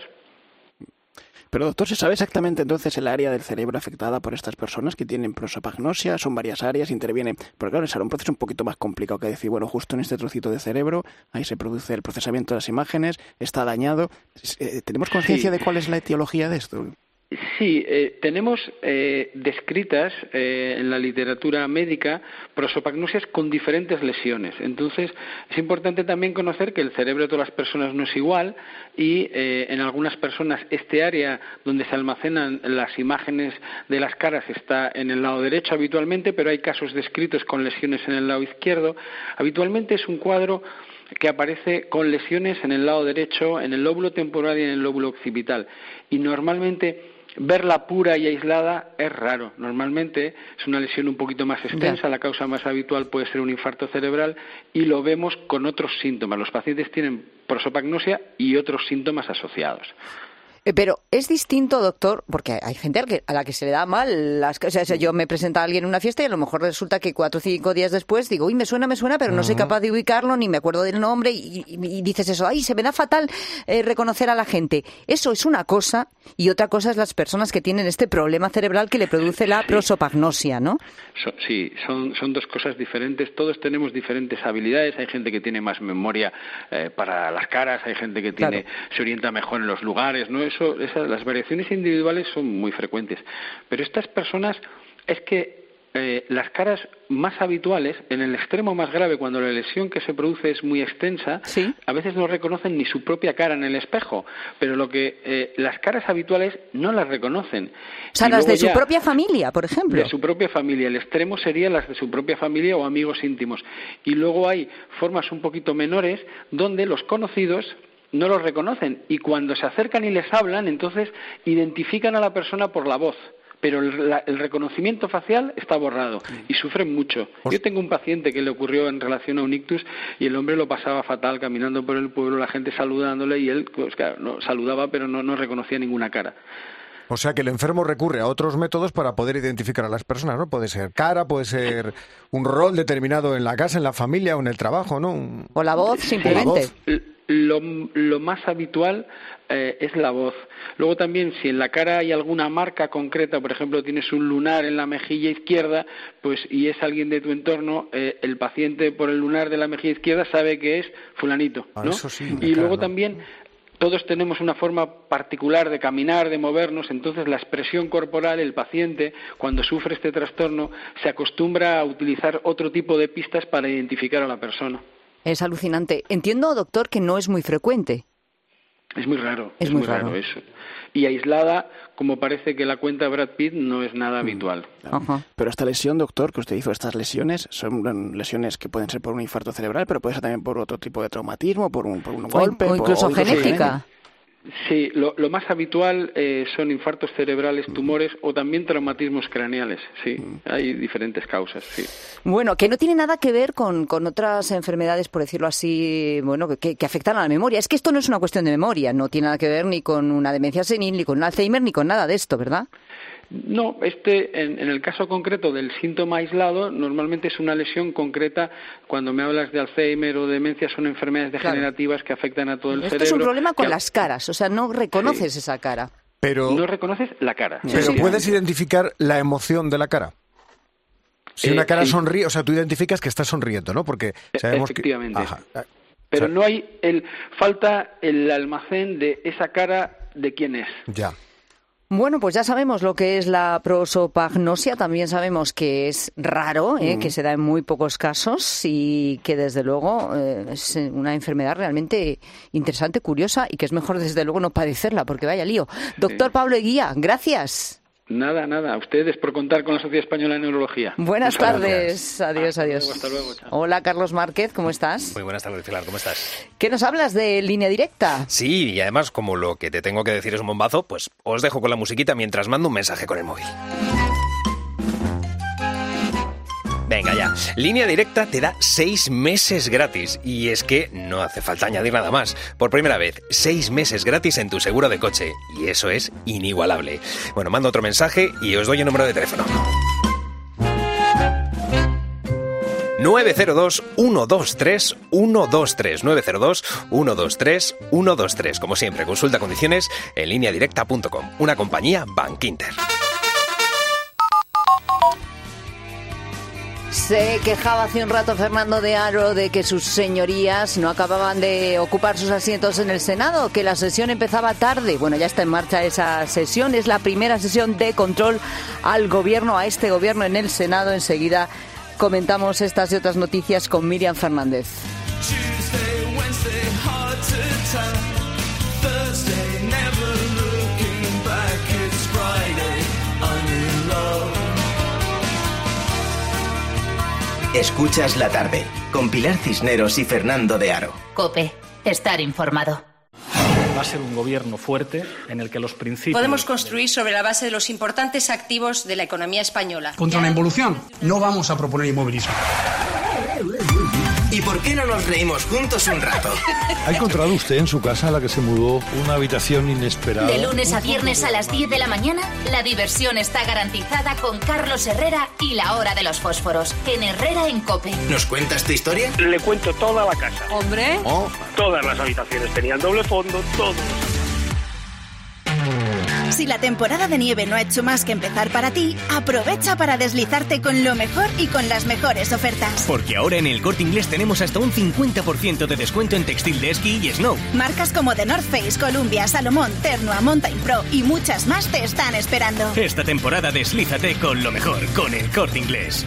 Speaker 16: Pero doctor, ¿se sabe exactamente entonces el área del cerebro afectada por estas personas que tienen prosopagnosia? ¿Son varias áreas? ¿Intervienen? Porque claro, será un proceso un poquito más complicado que decir, bueno, justo en este trocito de cerebro, ahí se produce el procesamiento de las imágenes, está dañado. ¿Tenemos conciencia sí. de cuál es la etiología de esto?
Speaker 21: Sí, eh, tenemos eh, descritas eh, en la literatura médica prosopagnosias con diferentes lesiones. Entonces, es importante también conocer que el cerebro de todas las personas no es igual y eh, en algunas personas este área donde se almacenan las imágenes de las caras está en el lado derecho habitualmente, pero hay casos descritos con lesiones en el lado izquierdo. Habitualmente es un cuadro que aparece con lesiones en el lado derecho, en el lóbulo temporal y en el lóbulo occipital. Y normalmente verla pura y aislada es raro. Normalmente es una lesión un poquito más extensa, la causa más habitual puede ser un infarto cerebral y lo vemos con otros síntomas. Los pacientes tienen prosopagnosia y otros síntomas asociados.
Speaker 7: Pero es distinto, doctor, porque hay gente a la que, a la que se le da mal. Las, o sea, yo me presenta a alguien en una fiesta y a lo mejor resulta que cuatro o cinco días después digo, uy, me suena, me suena, pero no soy capaz de ubicarlo, ni me acuerdo del nombre, y, y, y dices eso, ay, se me da fatal eh, reconocer a la gente. Eso es una cosa, y otra cosa es las personas que tienen este problema cerebral que le produce la sí. prosopagnosia, ¿no?
Speaker 21: So, sí, son, son dos cosas diferentes. Todos tenemos diferentes habilidades. Hay gente que tiene más memoria eh, para las caras, hay gente que tiene claro. se orienta mejor en los lugares, ¿no? Eso, esas, las variaciones individuales son muy frecuentes. Pero estas personas, es que eh, las caras más habituales, en el extremo más grave, cuando la lesión que se produce es muy extensa, ¿sí? a veces no reconocen ni su propia cara en el espejo, pero lo que eh, las caras habituales no las reconocen.
Speaker 7: O sea, y las de su propia familia, por ejemplo.
Speaker 21: De su propia familia. El extremo sería las de su propia familia o amigos íntimos. Y luego hay formas un poquito menores donde los conocidos no los reconocen y cuando se acercan y les hablan, entonces identifican a la persona por la voz. Pero el, la, el reconocimiento facial está borrado y sufren mucho. Yo tengo un paciente que le ocurrió en relación a un ictus y el hombre lo pasaba fatal caminando por el pueblo, la gente saludándole y él, pues claro, no, saludaba pero no, no reconocía ninguna cara.
Speaker 18: O sea que el enfermo recurre a otros métodos para poder identificar a las personas, ¿no? Puede ser cara, puede ser un rol determinado en la casa, en la familia o en el trabajo, ¿no?
Speaker 7: O la voz, simplemente.
Speaker 21: La voz. Lo, lo más habitual eh, es la voz. Luego también, si en la cara hay alguna marca concreta, por ejemplo, tienes un lunar en la mejilla izquierda, pues y es alguien de tu entorno, eh, el paciente por el lunar de la mejilla izquierda sabe que es fulanito, ¿no?
Speaker 18: Ah, eso sí,
Speaker 21: y luego
Speaker 18: claro.
Speaker 21: también todos tenemos una forma particular de caminar, de movernos, entonces la expresión corporal, el paciente, cuando sufre este trastorno, se acostumbra a utilizar otro tipo de pistas para identificar a la persona.
Speaker 7: Es alucinante. Entiendo, doctor, que no es muy frecuente.
Speaker 21: Es muy raro,
Speaker 7: es,
Speaker 21: es
Speaker 7: muy
Speaker 21: muy
Speaker 7: raro.
Speaker 21: raro eso. Y aislada, como parece que la cuenta Brad Pitt, no es nada habitual.
Speaker 16: Ajá. Pero esta lesión, doctor, que usted hizo, estas lesiones, son lesiones que pueden ser por un infarto cerebral, pero puede ser también por otro tipo de traumatismo, por un, por un golpe.
Speaker 7: O incluso
Speaker 21: por,
Speaker 7: genética.
Speaker 21: Sí, lo, lo más habitual eh, son infartos cerebrales, tumores o también traumatismos craneales, sí, hay diferentes causas, sí.
Speaker 7: Bueno, que no tiene nada que ver con, con otras enfermedades, por decirlo así, bueno, que, que afectan a la memoria. Es que esto no es una cuestión de memoria, no tiene nada que ver ni con una demencia senil, ni con un Alzheimer, ni con nada de esto, ¿verdad?
Speaker 21: No, este, en, en el caso concreto del síntoma aislado, normalmente es una lesión concreta. Cuando me hablas de Alzheimer o demencia, son enfermedades degenerativas claro. que afectan a todo el
Speaker 7: Esto
Speaker 21: cerebro.
Speaker 7: Esto es un problema con
Speaker 21: que...
Speaker 7: las caras, o sea, no reconoces sí. esa cara.
Speaker 18: Pero...
Speaker 21: No reconoces la cara.
Speaker 18: Pero sí. ¿puedes identificar la emoción de la cara? Si eh, una cara sí. sonríe, o sea, tú identificas que está sonriendo, ¿no? Porque sabemos
Speaker 21: Efectivamente.
Speaker 18: que... Ajá.
Speaker 21: Pero
Speaker 18: o sea...
Speaker 21: no hay... el falta el almacén de esa cara de quién es.
Speaker 18: Ya.
Speaker 7: Bueno, pues ya sabemos lo que es la prosopagnosia, también sabemos que es raro, ¿eh? mm. que se da en muy pocos casos y que desde luego eh, es una enfermedad realmente interesante, curiosa y que es mejor desde luego no padecerla porque vaya lío. Doctor sí. Pablo Eguía, gracias.
Speaker 21: Nada, nada. A ustedes por contar con la Sociedad Española de Neurología.
Speaker 7: Buenas
Speaker 21: Muchas
Speaker 7: tardes.
Speaker 21: Gracias.
Speaker 7: Adiós,
Speaker 21: hasta
Speaker 7: adiós.
Speaker 21: Luego, hasta luego, chao.
Speaker 7: Hola, Carlos Márquez, ¿cómo estás?
Speaker 4: Muy buenas tardes, Pilar, ¿cómo estás?
Speaker 7: ¿Qué nos hablas de Línea Directa?
Speaker 4: Sí, y además, como lo que te tengo que decir es un bombazo, pues os dejo con la musiquita mientras mando un mensaje con el móvil. Venga ya, Línea Directa te da seis meses gratis y es que no hace falta añadir nada más. Por primera vez, seis meses gratis en tu seguro de coche y eso es inigualable. Bueno, mando otro mensaje y os doy el número de teléfono. nueve cero dos, uno dos tres, uno dos tres. nueve cero dos, uno dos tres, uno dos tres. Como siempre, consulta condiciones en línea directa punto com. Una compañía Bankinter.
Speaker 7: Se quejaba hace un rato Fernando de Aro de que sus señorías no acababan de ocupar sus asientos en el Senado, que la sesión empezaba tarde. Bueno, ya está en marcha esa sesión. Es la primera sesión de control al gobierno, a este gobierno en el Senado. Enseguida comentamos estas y otras noticias con Miriam Fernández.
Speaker 2: Escuchas la tarde, con Pilar Cisneros y Fernando de Aro.
Speaker 3: COPE, estar informado.
Speaker 5: Va a ser un gobierno fuerte en el que los principios...
Speaker 22: Podemos construir sobre la base de los importantes activos de la economía española.
Speaker 23: Contra la involución, no vamos a proponer inmovilismo.
Speaker 2: ¿Y por qué no nos reímos juntos un rato?
Speaker 24: ¿Ha encontrado usted en su casa, a la que se mudó, una habitación inesperada?
Speaker 3: De lunes a viernes a las diez de la mañana, la diversión está garantizada con Carlos Herrera y la hora de los fósforos, en Herrera en COPE.
Speaker 2: ¿Nos cuentas tu historia?
Speaker 25: Le cuento toda la casa.
Speaker 7: ¿Hombre?
Speaker 25: Oh. Todas las habitaciones tenían doble fondo, todos.
Speaker 26: Si la temporada de nieve no ha hecho más que empezar para ti, aprovecha para deslizarte con lo mejor y con las mejores ofertas.
Speaker 27: Porque ahora en El Corte Inglés tenemos hasta un cincuenta por ciento de descuento en textil de esquí y snow.
Speaker 26: Marcas como The North Face, Columbia, Salomón, Ternua, Mountain Pro y muchas más te están esperando.
Speaker 27: Esta temporada deslízate con lo mejor, con El Corte Inglés.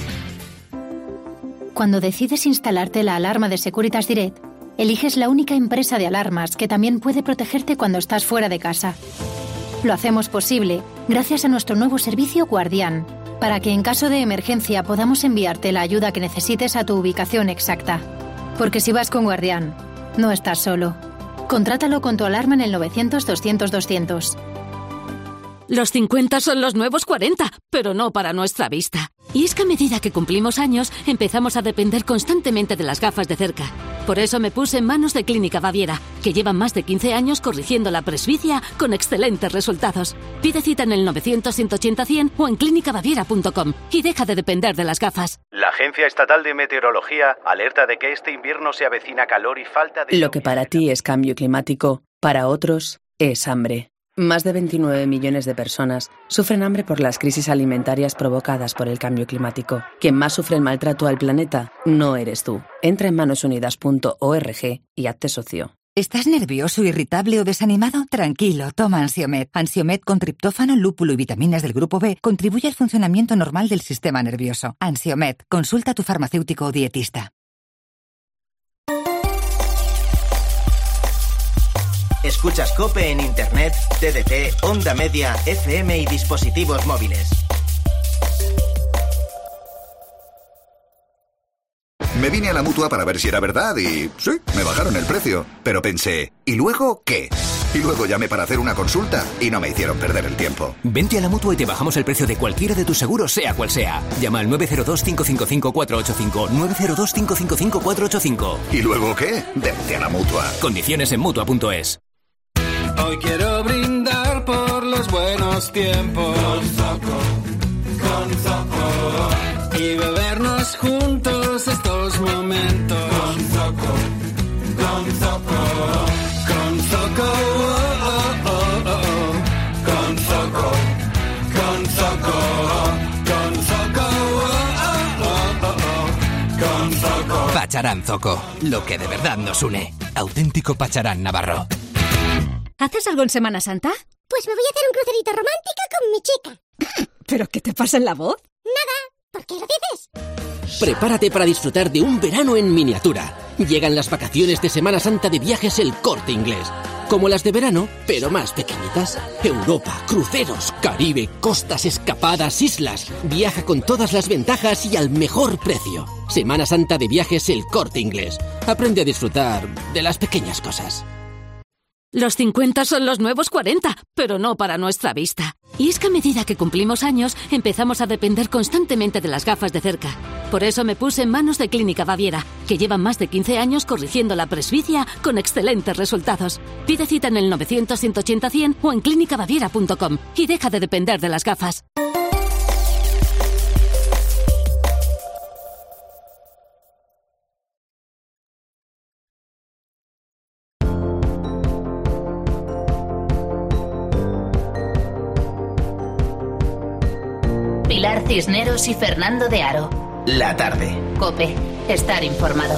Speaker 28: Cuando decides instalarte la alarma de Securitas Direct, eliges la única empresa de alarmas que también puede protegerte cuando estás fuera de casa. Lo hacemos posible gracias a nuestro nuevo servicio Guardián, para que en caso de emergencia podamos enviarte la ayuda que necesites a tu ubicación exacta. Porque si vas con Guardián, no estás solo. Contrátalo con tu alarma en el novecientos, doscientos, doscientos.
Speaker 29: Los cincuenta son los nuevos cuarenta, pero no para nuestra vista. Y es que a medida que cumplimos años, empezamos a depender constantemente de las gafas de cerca. Por eso me puse en manos de Clínica Baviera, que llevan más de quince años corrigiendo la presbicia con excelentes resultados. Pide cita en el novecientos, ciento ochenta, cien o en clínica baviera punto com y deja de depender de las gafas.
Speaker 30: La Agencia Estatal de Meteorología alerta de que este invierno se avecina calor y falta de...
Speaker 31: Lo que para ti es cambio climático, para otros es hambre. Más de veintinueve millones de personas sufren hambre por las crisis alimentarias provocadas por el cambio climático. Quien más sufre el maltrato al planeta no eres tú. Entra en manos unidas punto org y hazte socio.
Speaker 32: ¿Estás nervioso, irritable o desanimado? Tranquilo, toma Ansiomed. Ansiomed con triptófano, lúpulo y vitaminas del grupo B contribuye al funcionamiento normal del sistema nervioso. Ansiomed, consulta a tu farmacéutico o dietista.
Speaker 2: Escuchas COPE en Internet, T D T, Onda Media, F M y dispositivos móviles.
Speaker 33: Me vine a la Mutua para ver si era verdad y... sí, me bajaron el precio. Pero pensé, ¿y luego qué? Y luego llamé para hacer una consulta y no me hicieron perder el tiempo.
Speaker 27: Vente a la Mutua y te bajamos el precio de cualquiera de tus seguros, sea cual sea. Llama al nueve cero dos, cinco cinco cinco, cuatro ocho cinco, nueve cero dos, cinco cinco cinco, cuatro ocho cinco.
Speaker 33: ¿Y luego qué? Vente a la Mutua.
Speaker 27: Condiciones en Mutua punto es.
Speaker 34: Hoy quiero brindar por los buenos tiempos con Zoco, con Zoco, y bebernos juntos estos momentos con Zoco, con Zoco, con Zoco, oh, oh, oh, oh. Con Zoco, con Zoco, con Zoco, oh, oh, oh, oh. Con Zoco.
Speaker 27: Pacharán Zoco, lo que de verdad nos une. Auténtico Pacharán navarro.
Speaker 35: ¿Haces algo en Semana Santa?
Speaker 36: Pues me voy a hacer un crucerito romántico con mi chica.
Speaker 35: ¿Pero qué te pasa en la voz?
Speaker 36: Nada, ¿por qué lo dices?
Speaker 27: Prepárate para disfrutar de un verano en miniatura. Llegan las vacaciones de Semana Santa de Viajes El Corte Inglés. Como las de verano, pero más pequeñitas. Europa, cruceros, Caribe, costas, escapadas, islas. Viaja con todas las ventajas y al mejor precio. Semana Santa de Viajes El Corte Inglés. Aprende a disfrutar de las pequeñas cosas.
Speaker 29: Los cincuenta son los nuevos cuarenta, pero no para nuestra vista. Y es que a medida que cumplimos años, empezamos a depender constantemente de las gafas de cerca. Por eso me puse en manos de Clínica Baviera, que llevan más de quince años corrigiendo la presbicia con excelentes resultados. Pide cita en el novecientos, ciento ochenta, cien o en clínica baviera punto com y deja de depender de las gafas.
Speaker 3: Pilar Cisneros y Fernando de Aro.
Speaker 2: La tarde.
Speaker 3: COPE. Estar informado.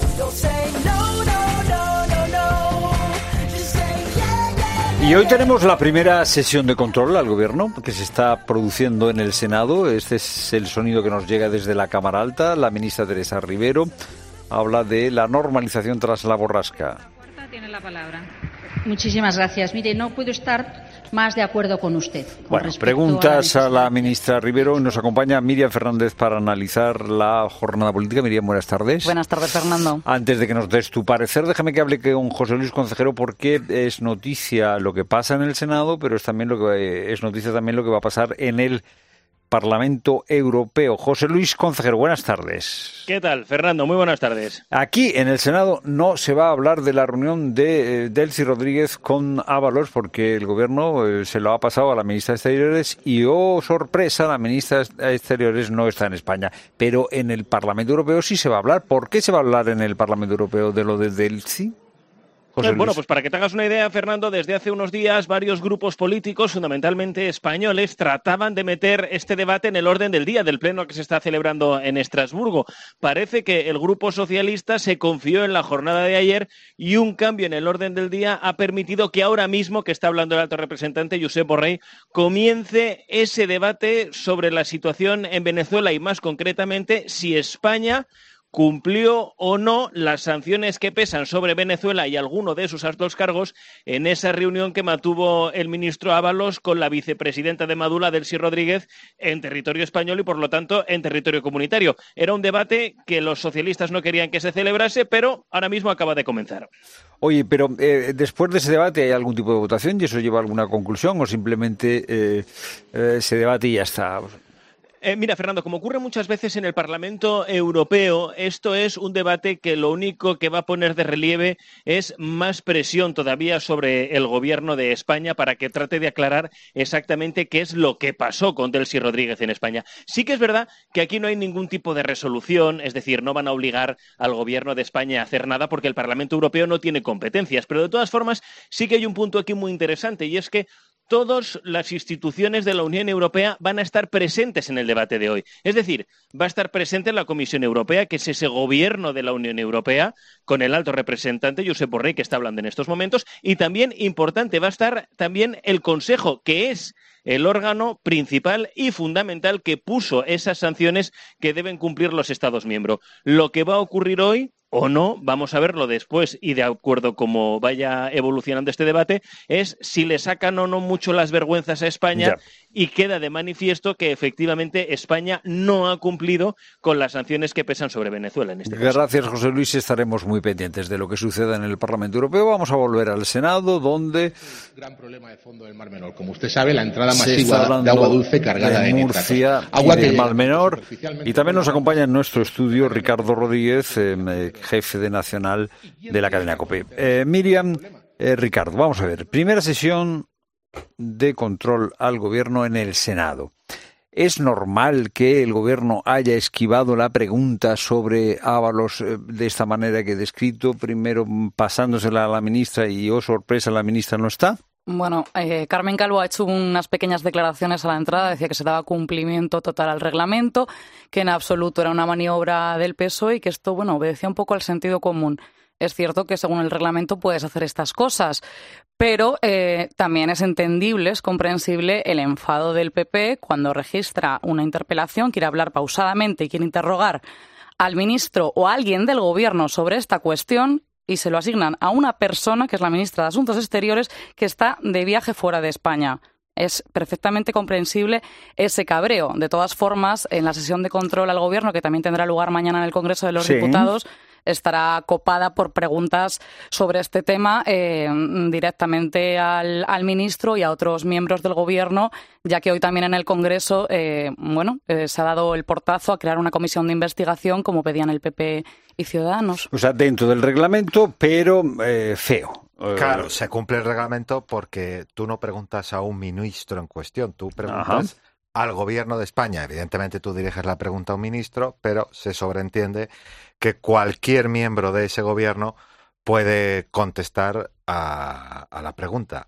Speaker 24: Y hoy tenemos la primera sesión de control al Gobierno que se está produciendo en el Senado. Este es el sonido que nos llega desde la Cámara Alta. La ministra Teresa Rivero habla de la normalización tras la borrasca.
Speaker 1: Tiene la palabra. Muchísimas gracias. Mire, no puedo estar más de acuerdo con usted. Con
Speaker 24: bueno, preguntas a la, a la ministra Rivero. Nos acompaña Miriam Fernández para analizar la jornada política. Miriam, buenas tardes.
Speaker 7: Buenas tardes, Fernando.
Speaker 24: Antes de que nos des tu parecer, déjame que hable con José Luis Concejero, porque es noticia lo que pasa en el Senado, pero es también lo que es noticia también lo que va a pasar en el Parlamento Europeo. José Luis Concejero, buenas tardes.
Speaker 6: ¿Qué tal, Fernando? Muy buenas tardes.
Speaker 24: Aquí, en el Senado, no se va a hablar de la reunión de eh, Delcy Rodríguez con Ábalos, porque el Gobierno eh, se lo ha pasado a la ministra de Exteriores y, oh, sorpresa, la ministra de Exteriores no está en España. Pero en el Parlamento Europeo sí se va a hablar. ¿Por qué se va a hablar en el Parlamento Europeo de lo de Delcy?
Speaker 6: Bueno, pues para que te hagas una idea, Fernando, desde hace unos días varios grupos políticos, fundamentalmente españoles, trataban de meter este debate en el orden del día del pleno que se está celebrando en Estrasburgo. Parece que el Grupo Socialista se confió en la jornada de ayer y un cambio en el orden del día ha permitido que ahora mismo, que está hablando el alto representante Josep Borrell, comience ese debate sobre la situación en Venezuela y, más concretamente, si España cumplió o no las sanciones que pesan sobre Venezuela y alguno de sus altos cargos en esa reunión que mantuvo el ministro Ábalos con la vicepresidenta de Madura, Delcy Rodríguez, en territorio español y, por lo tanto, en territorio comunitario. Era un debate que los socialistas no querían que se celebrase, pero ahora mismo acaba de comenzar.
Speaker 24: Oye, pero eh, después de ese debate, ¿hay algún tipo de votación y eso lleva a alguna conclusión o simplemente eh, eh, se debate y ya está?
Speaker 6: Eh, mira, Fernando, como ocurre muchas veces en el Parlamento Europeo, esto es un debate que lo único que va a poner de relieve es más presión todavía sobre el Gobierno de España para que trate de aclarar exactamente qué es lo que pasó con Delcy Rodríguez en España. Sí que es verdad que aquí no hay ningún tipo de resolución, es decir, no van a obligar al Gobierno de España a hacer nada porque el Parlamento Europeo no tiene competencias, pero de todas formas sí que hay un punto aquí muy interesante y es que todas las instituciones de la Unión Europea van a estar presentes en el debate de hoy. Es decir, va a estar presente la Comisión Europea, que es ese gobierno de la Unión Europea, con el alto representante Josep Borrell, que está hablando en estos momentos, y también, importante, va a estar también el Consejo, que es el órgano principal y fundamental que puso esas sanciones que deben cumplir los Estados miembros. Lo que va a ocurrir hoy, o no, vamos a verlo después y de acuerdo como vaya evolucionando este debate, es si le sacan o no mucho las vergüenzas a España. Ya. Y queda de manifiesto que efectivamente España no ha cumplido con las sanciones que pesan sobre Venezuela en este caso.
Speaker 24: Gracias, José Luis. Estaremos muy pendientes de lo que suceda en el Parlamento Europeo. Vamos a volver al Senado, donde...
Speaker 8: Un gran problema de fondo del Mar Menor. Como usted sabe, la entrada masiva de agua dulce cargada de,
Speaker 24: de Murcia
Speaker 8: nitratos. Agua
Speaker 24: y del
Speaker 8: que
Speaker 24: Mar Menor. Y también nos acompaña en nuestro estudio Ricardo Rodríguez, eh, jefe de Nacional de la cadena COPE. Eh, Miriam, eh, Ricardo, vamos a ver. Primera sesión de control al Gobierno en el Senado. ¿Es normal que el Gobierno haya esquivado la pregunta sobre Ábalos eh, de esta manera que he descrito, primero pasándosela a la ministra y, oh sorpresa, la ministra no está?
Speaker 9: Bueno, eh, Carmen Calvo ha hecho unas pequeñas declaraciones a la entrada, decía que se daba cumplimiento total al reglamento, que en absoluto era una maniobra del P S O E y que esto, bueno, obedecía un poco al sentido común. Es cierto que según el reglamento puedes hacer estas cosas, pero eh, también es entendible, es comprensible el enfado del P P cuando registra una interpelación, quiere hablar pausadamente y quiere interrogar al ministro o a alguien del Gobierno sobre esta cuestión y se lo asignan a una persona, que es la ministra de Asuntos Exteriores, que está de viaje fuera de España. Es perfectamente comprensible ese cabreo. De todas formas, en la sesión de control al Gobierno, que también tendrá lugar mañana en el Congreso de los sí. Diputados, estará copada por preguntas sobre este tema eh, directamente al, al ministro y a otros miembros del Gobierno, ya que hoy también en el Congreso eh, bueno, eh, se ha dado el portazo a crear una comisión de investigación, como pedían el P P y Ciudadanos.
Speaker 24: O sea, dentro del reglamento, pero eh, feo.
Speaker 10: Claro, se cumple el reglamento porque tú no preguntas a un ministro en cuestión, tú preguntas Ajá. al Gobierno de España. Evidentemente tú diriges la pregunta a un ministro, pero se sobreentiende que cualquier miembro de ese gobierno puede contestar a, a la pregunta.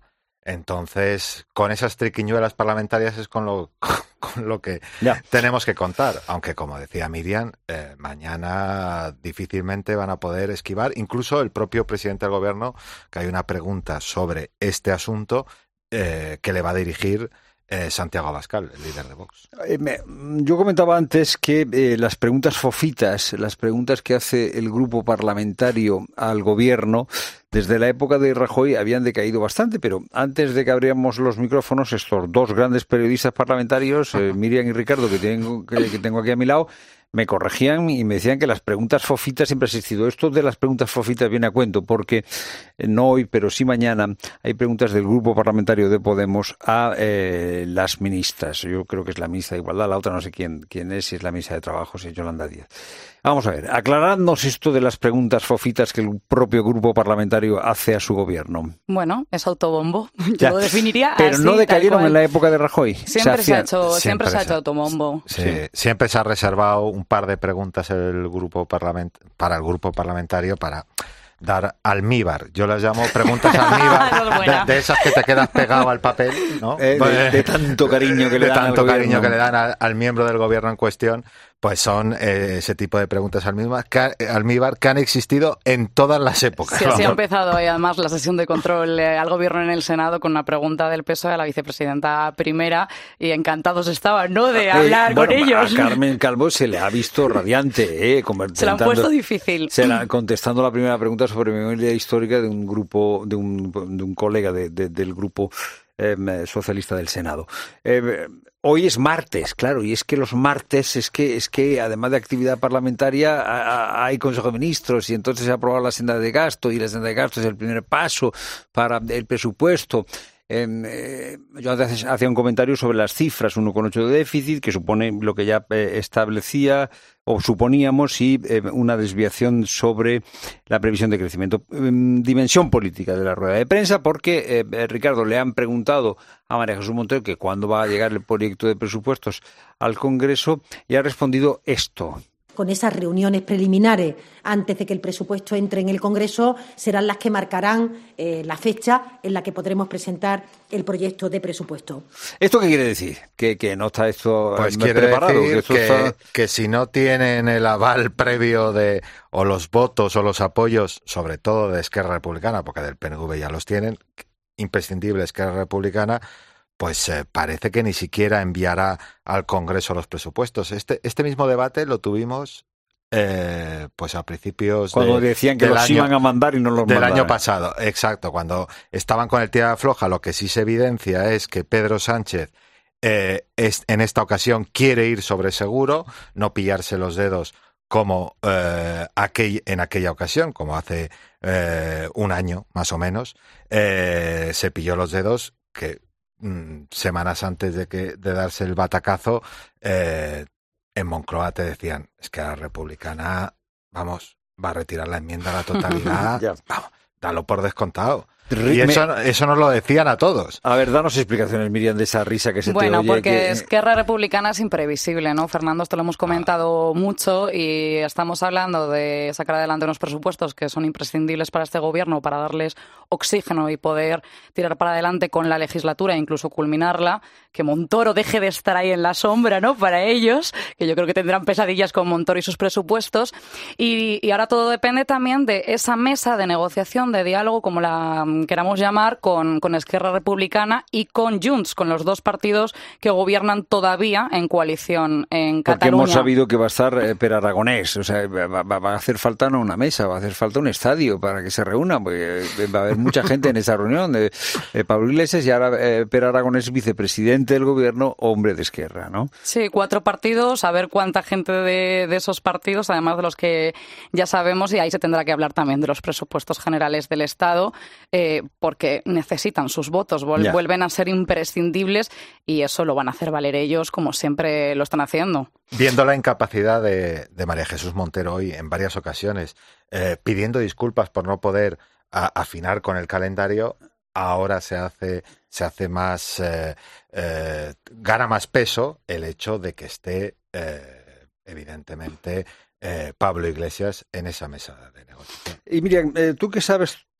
Speaker 10: Entonces, con esas triquiñuelas parlamentarias es con lo, con lo que ya tenemos que contar. Aunque, como decía Miriam, eh, mañana difícilmente van a poder esquivar. Incluso el propio presidente del gobierno, que hay una pregunta sobre este asunto eh, que le va a dirigir Eh, Santiago Abascal, el líder de Vox.
Speaker 24: Eh, me, yo comentaba antes que eh, las preguntas fofitas, las preguntas que hace el grupo parlamentario al gobierno, desde la época de Rajoy habían decaído bastante, pero antes de que abriéramos los micrófonos, estos dos grandes periodistas parlamentarios, eh, Miriam y Ricardo, que tengo, que, que tengo aquí a mi lado, me corregían y me decían que las preguntas fofitas siempre han existido. Esto de las preguntas fofitas viene a cuento porque no hoy, pero sí mañana, hay preguntas del grupo parlamentario de Podemos a eh, las ministras. Yo creo que es la ministra de Igualdad, la otra no sé quién, quién es, si es la ministra de Trabajo, si es Yolanda Díaz. Vamos a ver, aclaradnos esto de las preguntas fofitas que el propio grupo parlamentario hace a su gobierno.
Speaker 9: Bueno, es autobombo. Yo
Speaker 24: ya,
Speaker 9: lo definiría
Speaker 24: pero
Speaker 9: así.
Speaker 24: Pero no decayeron en la época de Rajoy.
Speaker 9: Siempre se, hacía, se ha hecho, siempre,
Speaker 10: siempre
Speaker 9: se ha hecho autobombo.
Speaker 10: Sí, sí. Siempre se ha reservado un par de preguntas el grupo parlament- para el grupo parlamentario para dar almíbar. Yo las llamo preguntas almíbar, de, de esas que te quedas pegado al papel, ¿no?
Speaker 24: Eh, de, de tanto cariño que le
Speaker 10: de
Speaker 24: dan,
Speaker 10: tanto
Speaker 24: al
Speaker 10: cariño que le dan al, al miembro del gobierno en cuestión. Pues son eh, ese tipo de preguntas almíbar que, almíbar que han existido en todas las épocas.
Speaker 9: Sí, así ha empezado y además la sesión de control eh, al gobierno en el Senado con una pregunta del P S O E a la vicepresidenta primera y encantados estaban, ¿no?, de hablar eh, bueno, con ellos.
Speaker 24: A Carmen Calvo se le ha visto radiante, ¿eh?
Speaker 9: Se la han puesto difícil.
Speaker 24: Se la, contestando la primera pregunta sobre memoria histórica de un grupo, de un, de un colega de, de, del grupo eh, socialista del Senado. Eh, Hoy es martes, claro, y es que los martes es que es que además de actividad parlamentaria a, a, hay Consejo de Ministros y entonces se ha aprobado la senda de gasto y la senda de gasto es el primer paso para el presupuesto. Eh, eh, yo antes hacía un comentario sobre las cifras, uno coma ocho de déficit, que supone lo que ya eh, establecía o suponíamos, y eh, una desviación sobre la previsión de crecimiento. Eh, dimensión política de la rueda de prensa, porque, eh, Ricardo, le han preguntado a María Jesús Montero que cuándo va a llegar el proyecto de presupuestos al Congreso y ha respondido esto.
Speaker 4: Con esas reuniones preliminares antes de que el presupuesto entre en el Congreso serán las que marcarán eh, la fecha en la que podremos presentar el proyecto de presupuesto.
Speaker 24: ¿Esto qué quiere decir? ¿Que, que no está esto
Speaker 10: pues
Speaker 24: eh,
Speaker 10: quiere
Speaker 24: preparado?
Speaker 10: Decir
Speaker 24: que, esto
Speaker 10: que,
Speaker 24: está...
Speaker 10: que si no tienen el aval previo de o los votos o los apoyos, sobre todo de Esquerra Republicana, porque del P N V ya los tienen, imprescindible Esquerra Republicana, pues eh, parece que ni siquiera enviará al Congreso los presupuestos. Este, este mismo debate lo tuvimos eh, pues a principios
Speaker 24: cuando
Speaker 10: de,
Speaker 24: decían que
Speaker 10: del
Speaker 24: los
Speaker 10: año,
Speaker 24: iban a mandar y no los
Speaker 10: del
Speaker 24: mandaron.
Speaker 10: año pasado. Exacto, cuando estaban con el tira floja, lo que sí se evidencia es que Pedro Sánchez eh, es, en esta ocasión quiere ir sobre seguro, no pillarse los dedos como eh, aquel, en aquella ocasión, como hace eh, un año más o menos, eh, se pilló los dedos que semanas antes de que de darse el batacazo eh, en Moncloa te decían, es que la republicana, vamos, va a retirar la enmienda a la totalidad, vamos, dalo por descontado. Y eso, eso nos lo decían a todos.
Speaker 24: A ver, danos explicaciones, Miriam, de esa risa que se
Speaker 9: bueno,
Speaker 24: te oye.
Speaker 9: Bueno, porque
Speaker 24: que...
Speaker 9: Esquerra Republicana es imprevisible, ¿no? Fernando, esto lo hemos comentado ah. mucho y estamos hablando de sacar adelante unos presupuestos que son imprescindibles para este gobierno, para darles oxígeno y poder tirar para adelante con la legislatura e incluso culminarla, que Montoro deje de estar ahí en la sombra, ¿no? Para ellos, que yo creo que tendrán pesadillas con Montoro y sus presupuestos. Y, y ahora todo depende también de esa mesa de negociación, de diálogo, como la queramos llamar, con, con Esquerra Republicana y con Junts, con los dos partidos que gobiernan todavía en coalición en
Speaker 24: Porque
Speaker 9: Cataluña.
Speaker 24: Hemos sabido que va a estar eh, Per Aragonés, o sea, va, va, va a hacer falta no una mesa, va a hacer falta un estadio para que se reúnan, porque va a haber mucha gente en esa reunión. Eh, eh, Pablo Iglesias y ahora eh, Per Aragonés, vicepresidente del gobierno, hombre de Esquerra, ¿no?
Speaker 9: Sí, cuatro partidos, a ver cuánta gente de, de esos partidos, además de los que ya sabemos, y ahí se tendrá que hablar también de los presupuestos generales del Estado, eh, porque necesitan sus votos, vuel- vuelven a ser imprescindibles y eso lo van a hacer valer ellos como siempre lo están haciendo.
Speaker 10: Viendo la incapacidad de, de María Jesús Montero hoy en varias ocasiones, eh, pidiendo disculpas por no poder a, afinar con el calendario, ahora se hace, se hace más, eh, eh, gana más peso el hecho de que esté, eh, evidentemente, eh, Pablo Iglesias en esa mesa de negociación.
Speaker 24: Y Miriam, eh, tú que sabes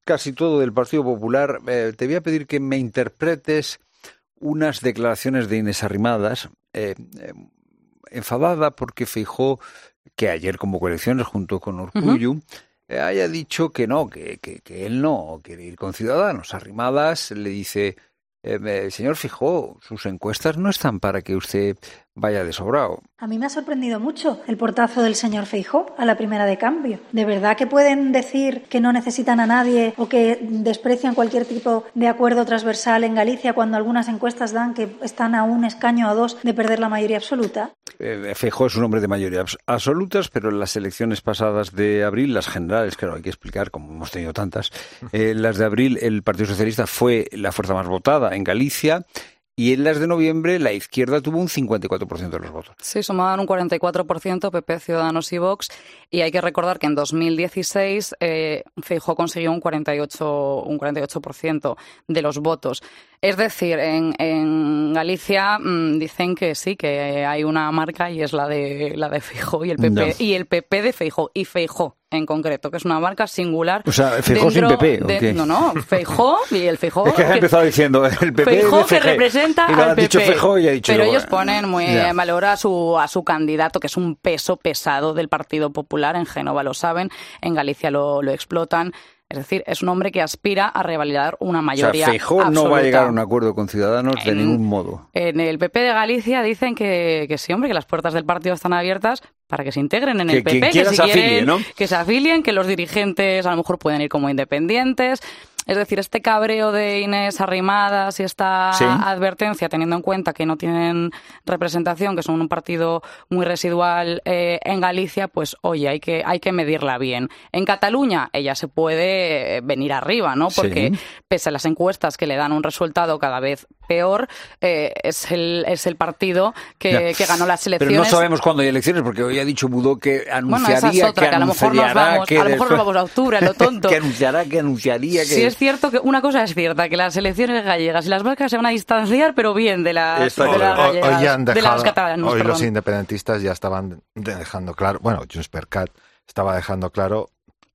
Speaker 24: casi todo del Partido Popular, eh, te voy a pedir que me interpretes unas declaraciones de Inés Arrimadas, eh, eh, enfadada porque Feijóo, que ayer convocó elecciones junto con Urkullu, uh-huh. eh, haya dicho que no, que, que, que él no quiere ir con Ciudadanos. Arrimadas le dice, eh, señor Feijóo, sus encuestas no están para que usted vaya de sobrado.
Speaker 5: A mí me ha sorprendido mucho el portazo del señor Feijóo a la primera de cambio. ¿De verdad que pueden decir que no necesitan a nadie o que desprecian cualquier tipo de acuerdo transversal en Galicia cuando algunas encuestas dan que están a un escaño o dos de perder la mayoría absoluta?
Speaker 24: Eh, Feijóo es un hombre de mayorías absolutas, pero en las elecciones pasadas de abril, las generales, claro, hay que explicar, como hemos tenido tantas, eh, las de abril el Partido Socialista fue la fuerza más votada en Galicia. Y en las de noviembre la izquierda tuvo un cincuenta y cuatro por ciento de los votos.
Speaker 9: Sí, sumaban un cuarenta y cuatro por ciento P P, Ciudadanos y Vox. Y hay que recordar que en dos mil dieciséis eh, Feijóo consiguió un cuarenta y ocho, un cuarenta y ocho por ciento de los votos. Es decir, en, en Galicia mmm, dicen que sí, que hay una marca y es la de la de Feijóo y el P P, no. y el P P de Feijóo y Feijóo en concreto, que es una marca singular.
Speaker 24: O sea, Feijóo sin P P, ¿o
Speaker 9: de,
Speaker 24: qué?
Speaker 9: No, no, Feijóo y el Feijóo...
Speaker 24: Es que has empezado diciendo el P P
Speaker 9: Feijóo
Speaker 24: de F G,
Speaker 9: que representa
Speaker 24: y
Speaker 9: al P P.
Speaker 24: Dicho Feijóo y ha dicho
Speaker 9: pero
Speaker 24: yo,
Speaker 9: ellos
Speaker 24: bueno,
Speaker 9: ponen muy
Speaker 24: ya.
Speaker 9: en valor a su, a su candidato, que es un peso pesado del Partido Popular. En Génova lo saben, en Galicia lo, lo explotan. Es decir, es un hombre que aspira a revalidar una mayoría
Speaker 24: absoluta. O sea, Feijóo
Speaker 9: absoluta.
Speaker 24: No va a llegar a un acuerdo con Ciudadanos de
Speaker 9: en,
Speaker 24: ningún modo.
Speaker 9: En el P P de Galicia dicen que, que sí, hombre, que las puertas del partido están abiertas para que se integren en
Speaker 24: que,
Speaker 9: el P P,
Speaker 24: que
Speaker 9: si
Speaker 24: se
Speaker 9: quieren,
Speaker 24: afilie, ¿no?
Speaker 9: que se afilien, que los dirigentes a lo mejor pueden ir como independientes. Es decir, este cabreo de Inés Arrimadas y esta sí. advertencia, teniendo en cuenta que no tienen representación, que son un partido muy residual eh, en Galicia, pues oye, hay que hay que medirla bien. En Cataluña ella se puede venir arriba, ¿no? Porque sí. pese a las encuestas que le dan un resultado cada vez peor, eh, es el es el partido que, que ganó las elecciones.
Speaker 24: Pero no sabemos cuándo hay elecciones, porque hoy ha dicho Budó que anunciaría,
Speaker 9: bueno, esa es otra,
Speaker 24: que,
Speaker 9: que a lo mejor nos vamos,
Speaker 24: que
Speaker 9: a lo mejor nos vamos a octubre, a lo tonto.
Speaker 24: que anunciará, que anunciaría que...
Speaker 9: Sí, es cierto que una cosa es cierta, que las elecciones gallegas y las vascas se van a distanciar, pero bien, de las, de las gallegas,
Speaker 10: hoy ya han dejado,
Speaker 9: de las catalanas.
Speaker 10: Hoy
Speaker 9: perdón.
Speaker 10: Los independentistas ya estaban dejando claro, bueno, Junts per Cat estaba dejando claro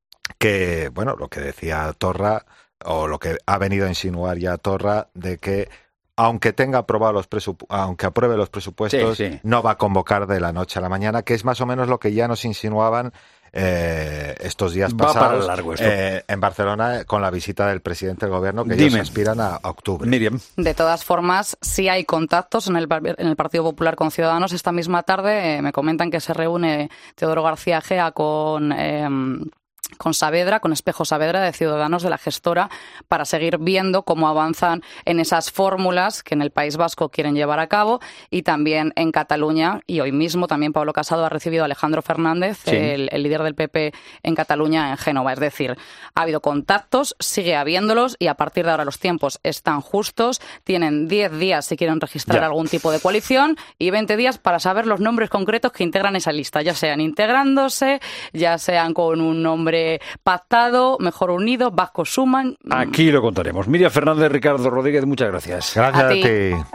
Speaker 10: que, bueno, lo que decía Torra, o lo que ha venido a insinuar ya Torra, de que aunque tenga aprobado los presupu- aunque apruebe los presupuestos, sí, sí. no va a convocar de la noche a la mañana, que es más o menos lo que ya nos insinuaban eh, estos días
Speaker 24: va
Speaker 10: pasados
Speaker 24: para largo esto.
Speaker 10: Eh, en Barcelona con la visita del presidente del gobierno, que
Speaker 24: Dime.
Speaker 10: ellos aspiran a, a octubre.
Speaker 24: Miriam.
Speaker 9: De todas formas, sí hay contactos en el, en el Partido Popular con Ciudadanos. Esta misma tarde eh, me comentan que se reúne Teodoro García Gea con... Eh, con Saavedra, con Espejo Saavedra de Ciudadanos, de la gestora, para seguir viendo cómo avanzan en esas fórmulas que en el País Vasco quieren llevar a cabo, y también en Cataluña. Y hoy mismo también Pablo Casado ha recibido a Alejandro Fernández, sí. el, el líder del P P en Cataluña, en Génova. Es decir, ha habido contactos, sigue habiéndolos, y a partir de ahora los tiempos están justos. Tienen diez días si quieren registrar ya. algún tipo de coalición y veinte días para saber los nombres concretos que integran esa lista, ya sean integrándose, ya sean con un nombre pactado, mejor unido, vascos suman.
Speaker 24: Aquí lo contaremos. Miriam Fernández, Ricardo Rodríguez, muchas gracias.
Speaker 10: Gracias
Speaker 9: a ti.
Speaker 10: A ti.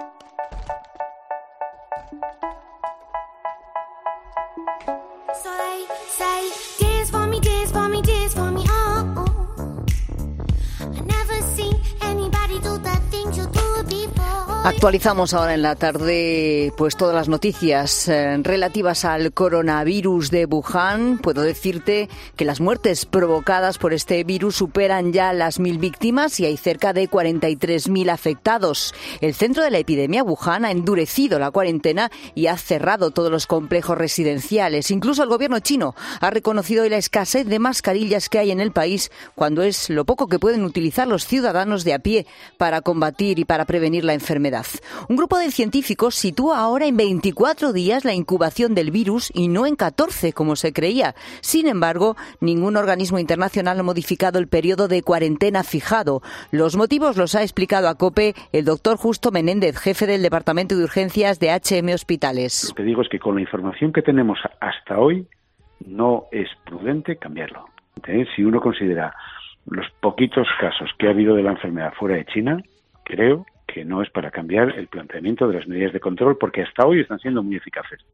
Speaker 7: Actualizamos ahora en la tarde pues todas las noticias eh, relativas al coronavirus de Wuhan. Puedo decirte que las muertes provocadas por este virus superan ya las mil víctimas y hay cerca de cuarenta y tres mil afectados. El centro de la epidemia, Wuhan, ha endurecido la cuarentena y ha cerrado todos los complejos residenciales. Incluso el gobierno chino ha reconocido hoy la escasez de mascarillas que hay en el país, cuando es lo poco que pueden utilizar los ciudadanos de a pie para combatir y para prevenir la enfermedad. Un grupo de científicos sitúa ahora en veinticuatro días la incubación del virus y no en catorce, como se creía. Sin embargo, ningún organismo internacional ha modificado el periodo de cuarentena fijado. Los motivos los ha explicado a COPE el doctor Justo Menéndez, jefe del Departamento de Urgencias de H M Hospitales.
Speaker 11: Lo que digo es que con la información que tenemos hasta hoy no es prudente cambiarlo. ¿Eh? Si uno considera los poquitos casos que ha habido de la enfermedad fuera de China, creo que no es para cambiar el planteamiento de las medidas de control, porque hasta hoy están siendo muy eficaces.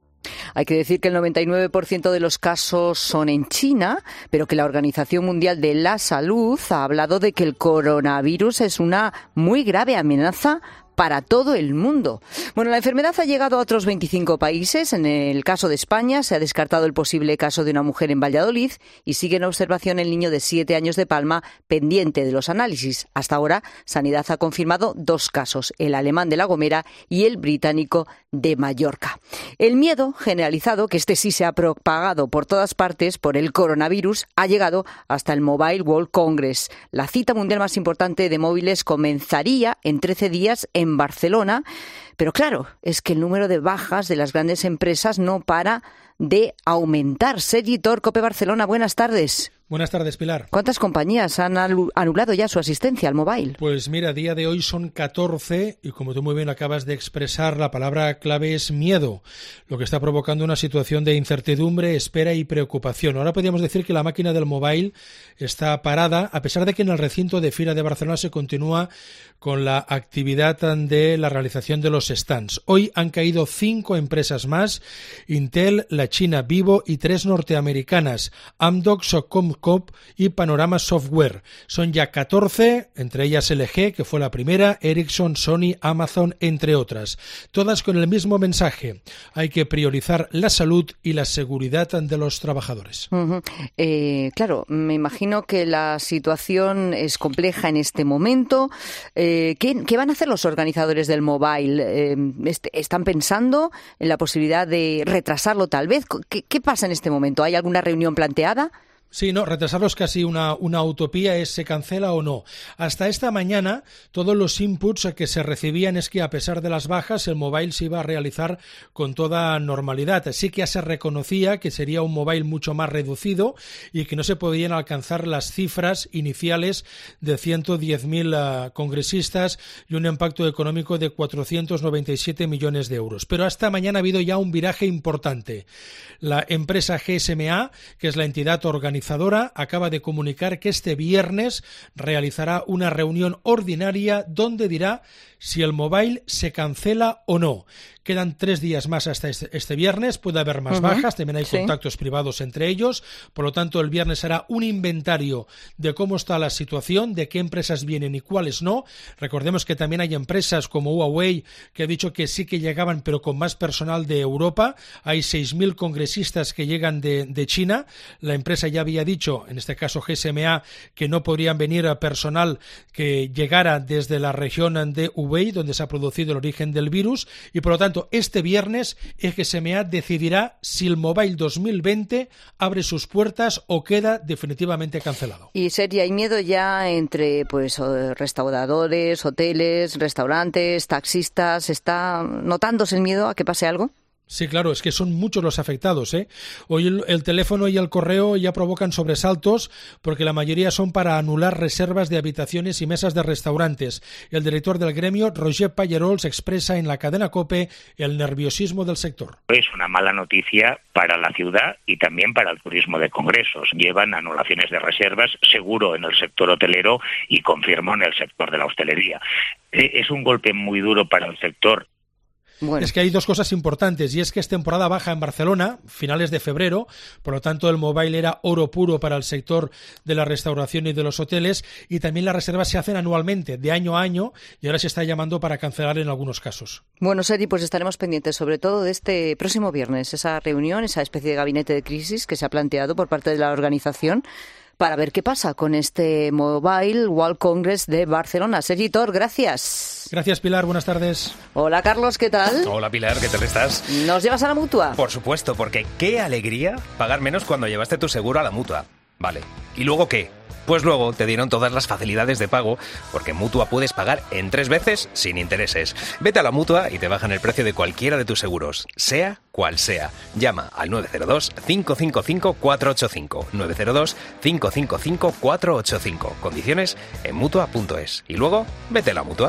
Speaker 7: Hay que decir que el noventa y nueve por ciento de los casos son en China, pero que la Organización Mundial de la Salud ha hablado de que el coronavirus es una muy grave amenaza para todo el mundo. Bueno, la enfermedad ha llegado a otros veinticinco países. En el caso de España se ha descartado el posible caso de una mujer en Valladolid y sigue en observación el niño de siete años de Palma, pendiente de los análisis. Hasta ahora, Sanidad ha confirmado dos casos, el alemán de La Gomera y el británico de Mallorca. El miedo generalizado, que este sí se ha propagado por todas partes por el coronavirus, ha llegado hasta el Mobile World Congress. La cita mundial más importante de móviles comenzaría en trece días en en Barcelona, pero claro, es que el número de bajas de las grandes empresas no para de aumentar. Sergi Tor, COPE Barcelona, buenas tardes.
Speaker 12: Buenas tardes, Pilar.
Speaker 7: ¿Cuántas compañías han anulado ya su asistencia al mobile?
Speaker 12: Pues mira, a día de hoy son catorce y como tú muy bien acabas de expresar, la palabra clave es miedo, lo que está provocando una situación de incertidumbre, espera y preocupación. Ahora podríamos decir que la máquina del mobile está parada, a pesar de que en el recinto de Fira de Barcelona se continúa con la actividad de la realización de los stands. Hoy han caído cinco empresas más, Intel, la China Vivo y tres norteamericanas, Amdocs, Comcop y Panorama Software. Son ya catorce, entre ellas L G, que fue la primera, Ericsson, Sony, Amazon, entre otras. Todas con el mismo mensaje. Hay que priorizar la salud y la seguridad de los trabajadores.
Speaker 7: Uh-huh. Eh, claro, me imagino que la situación es compleja en este momento. Eh, ¿qué, ¿Qué van a hacer los organizadores del mobile? Eh, est- ¿Están pensando en la posibilidad de retrasarlo tal vez? ¿Qué, qué pasa en este momento? ¿Hay alguna reunión planteada?
Speaker 12: Sí, no, retrasarlo es casi una, una utopía, es se cancela o no. Hasta esta mañana, todos los inputs que se recibían es que a pesar de las bajas, el mobile se iba a realizar con toda normalidad. Sí que ya se reconocía que sería un mobile mucho más reducido y que no se podían alcanzar las cifras iniciales de ciento diez mil uh, congresistas y un impacto económico de cuatrocientos noventa y siete millones de euros. Pero hasta mañana ha habido ya un viraje importante. La empresa G S M A, que es la entidad organizadora, acaba de comunicar que este viernes realizará una reunión ordinaria donde dirá si el mobile se cancela o no. Quedan tres días más hasta este, este viernes, puede haber más uh-huh. bajas, también hay sí. contactos privados entre ellos, por lo tanto el viernes hará un inventario de cómo está la situación, de qué empresas vienen y cuáles no. Recordemos que también hay empresas como Huawei que ha dicho que sí que llegaban pero con más personal de Europa, hay seis mil congresistas que llegan de, de China, la empresa ya había dicho, en este caso G S M A, que no podrían venir a personal que llegara desde la región de Hubei, donde se ha producido el origen del virus, y por lo tanto este viernes G S M A decidirá si el Mobile dos mil veinte abre sus puertas o queda definitivamente cancelado.
Speaker 7: Y Sergi, hay miedo ya entre pues restauradores, hoteles, restaurantes, taxistas. ¿Está notándose el miedo a que pase algo?
Speaker 12: Sí, claro, es que son muchos los afectados, ¿eh? Hoy el, el teléfono y el correo ya provocan sobresaltos porque la mayoría son para anular reservas de habitaciones y mesas de restaurantes. El director del gremio, Roger Payerols, expresa en la cadena COPE el nerviosismo del sector.
Speaker 13: Es una mala noticia para la ciudad y también para el turismo de congresos. Llevan anulaciones de reservas, seguro en el sector hotelero y confirmo en el sector de la hostelería. Es un golpe muy duro para el sector.
Speaker 12: Bueno. Es que hay dos cosas importantes y es que es temporada baja en Barcelona, finales de febrero, por lo tanto el mobile era oro puro para el sector de la restauración y de los hoteles y también las reservas se hacen anualmente, de año a año y ahora se está llamando para cancelar en algunos casos.
Speaker 7: Bueno, Sergi, pues estaremos pendientes sobre todo de este próximo viernes, esa reunión, esa especie de gabinete de crisis que se ha planteado por parte de la organización para ver qué pasa con este Mobile World Congress de Barcelona. Sergi Tor, gracias.
Speaker 12: Gracias, Pilar. Buenas tardes.
Speaker 7: Hola, Carlos, ¿qué tal?
Speaker 14: Hola, Pilar, ¿qué tal estás?
Speaker 7: ¿Nos llevas a la Mutua?
Speaker 14: Por supuesto, porque qué alegría pagar menos cuando llevaste tu seguro a la Mutua. Vale. ¿Y luego qué? Pues luego te dieron todas las facilidades de pago, porque en Mutua puedes pagar en tres veces sin intereses. Vete a la Mutua y te bajan el precio de cualquiera de tus seguros, sea cual sea. Llama al nueve cero dos, cinco cinco cinco, cuatro ocho cinco, nueve cero dos, cinco cinco cinco, cuatro ocho cinco. Condiciones en Mutua punto es. Y luego, vete a la Mutua.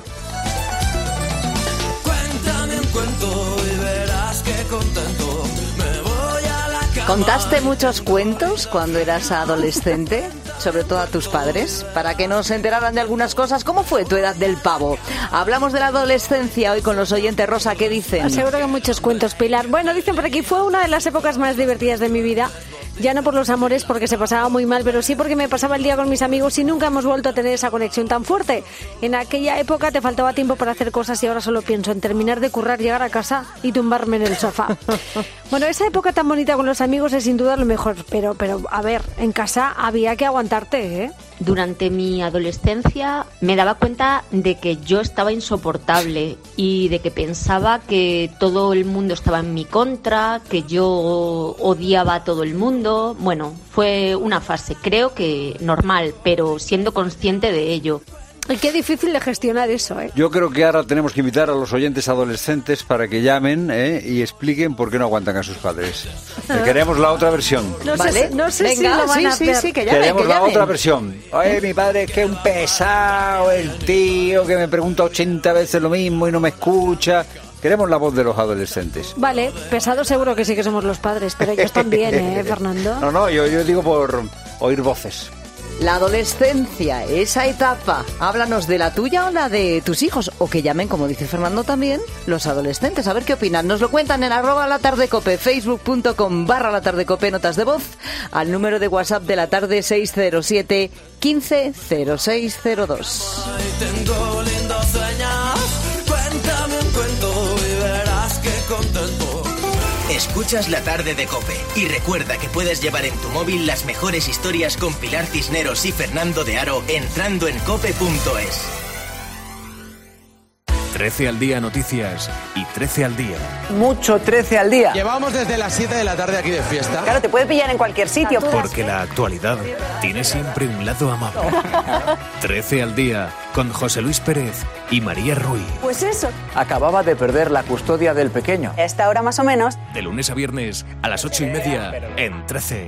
Speaker 34: Cuéntame un cuento y verás que contento me voy a la cama.
Speaker 7: ¿Contaste muchos cuentos cuando eras adolescente? sobre todo a tus padres, para que nos enteraran de algunas cosas. ¿Cómo fue tu edad del pavo? Hablamos de la adolescencia hoy con los oyentes. Rosa, ¿qué dicen?
Speaker 15: Seguro que muchos cuentos, Pilar. Bueno, dicen por aquí, fue una de las épocas más divertidas de mi vida. Ya no por los amores, porque se pasaba muy mal, pero sí porque me pasaba el día con mis amigos y nunca hemos vuelto a tener esa conexión tan fuerte. En aquella época te faltaba tiempo para hacer cosas y ahora solo pienso en terminar de currar, llegar a casa y tumbarme en el sofá. Bueno, esa época tan bonita con los amigos es sin duda lo mejor, pero, pero a ver, en casa había que aguantarte, ¿eh?
Speaker 16: Durante mi adolescencia me daba cuenta de que yo estaba insoportable y de que pensaba que todo el mundo estaba en mi contra, que yo odiaba a todo el mundo. Bueno, fue una fase, creo que normal, pero siendo consciente de ello.
Speaker 15: Y qué difícil de gestionar eso, ¿eh?
Speaker 24: Yo creo que ahora tenemos que invitar a los oyentes adolescentes para que llamen ¿eh? y expliquen por qué no aguantan a sus padres. Eh, queremos la otra versión.
Speaker 15: No
Speaker 7: ¿Vale?
Speaker 15: sé, no sé
Speaker 7: Venga,
Speaker 15: si lo van
Speaker 7: sí,
Speaker 15: a
Speaker 7: sí,
Speaker 15: hacer.
Speaker 7: sí, que llamen,
Speaker 24: Queremos
Speaker 7: que
Speaker 24: la
Speaker 7: llamen.
Speaker 24: otra versión. Oye, mi padre es que es un pesado, el tío que me pregunta ochenta veces lo mismo y no me escucha. Queremos la voz de los adolescentes.
Speaker 15: Vale, pesado seguro que sí que somos los padres, pero ellos también, ¿eh, Fernando?
Speaker 24: No, no, yo, yo digo por oír voces.
Speaker 7: La adolescencia, esa etapa. Háblanos de la tuya o la de tus hijos. O que llamen, como dice Fernando también, los adolescentes. A ver qué opinan. Nos lo cuentan en arroba la tarde cope, facebook.com barra la tarde cope, notas de voz, al número de WhatsApp de la tarde seis cero siete, quince, cero seis cero dos.
Speaker 34: Tengo lindos sueños, cuéntame un cuento y verás que contento.
Speaker 2: Escuchas La Tarde de COPE y recuerda que puedes llevar en tu móvil las mejores historias con Pilar Cisneros y Fernando de Aro entrando en cope punto es.
Speaker 17: trece al día noticias y trece al día.
Speaker 18: Mucho trece al día.
Speaker 19: Llevamos desde las siete de la tarde aquí de fiesta.
Speaker 18: Claro, te puede pillar en cualquier sitio.
Speaker 17: Porque la actualidad tiene siempre un lado amable. trece al día con José Luis Pérez y María Ruiz.
Speaker 18: Pues eso. Acababa de perder la custodia del pequeño. A esta hora más o menos.
Speaker 17: De lunes a viernes a las ocho y media en trece.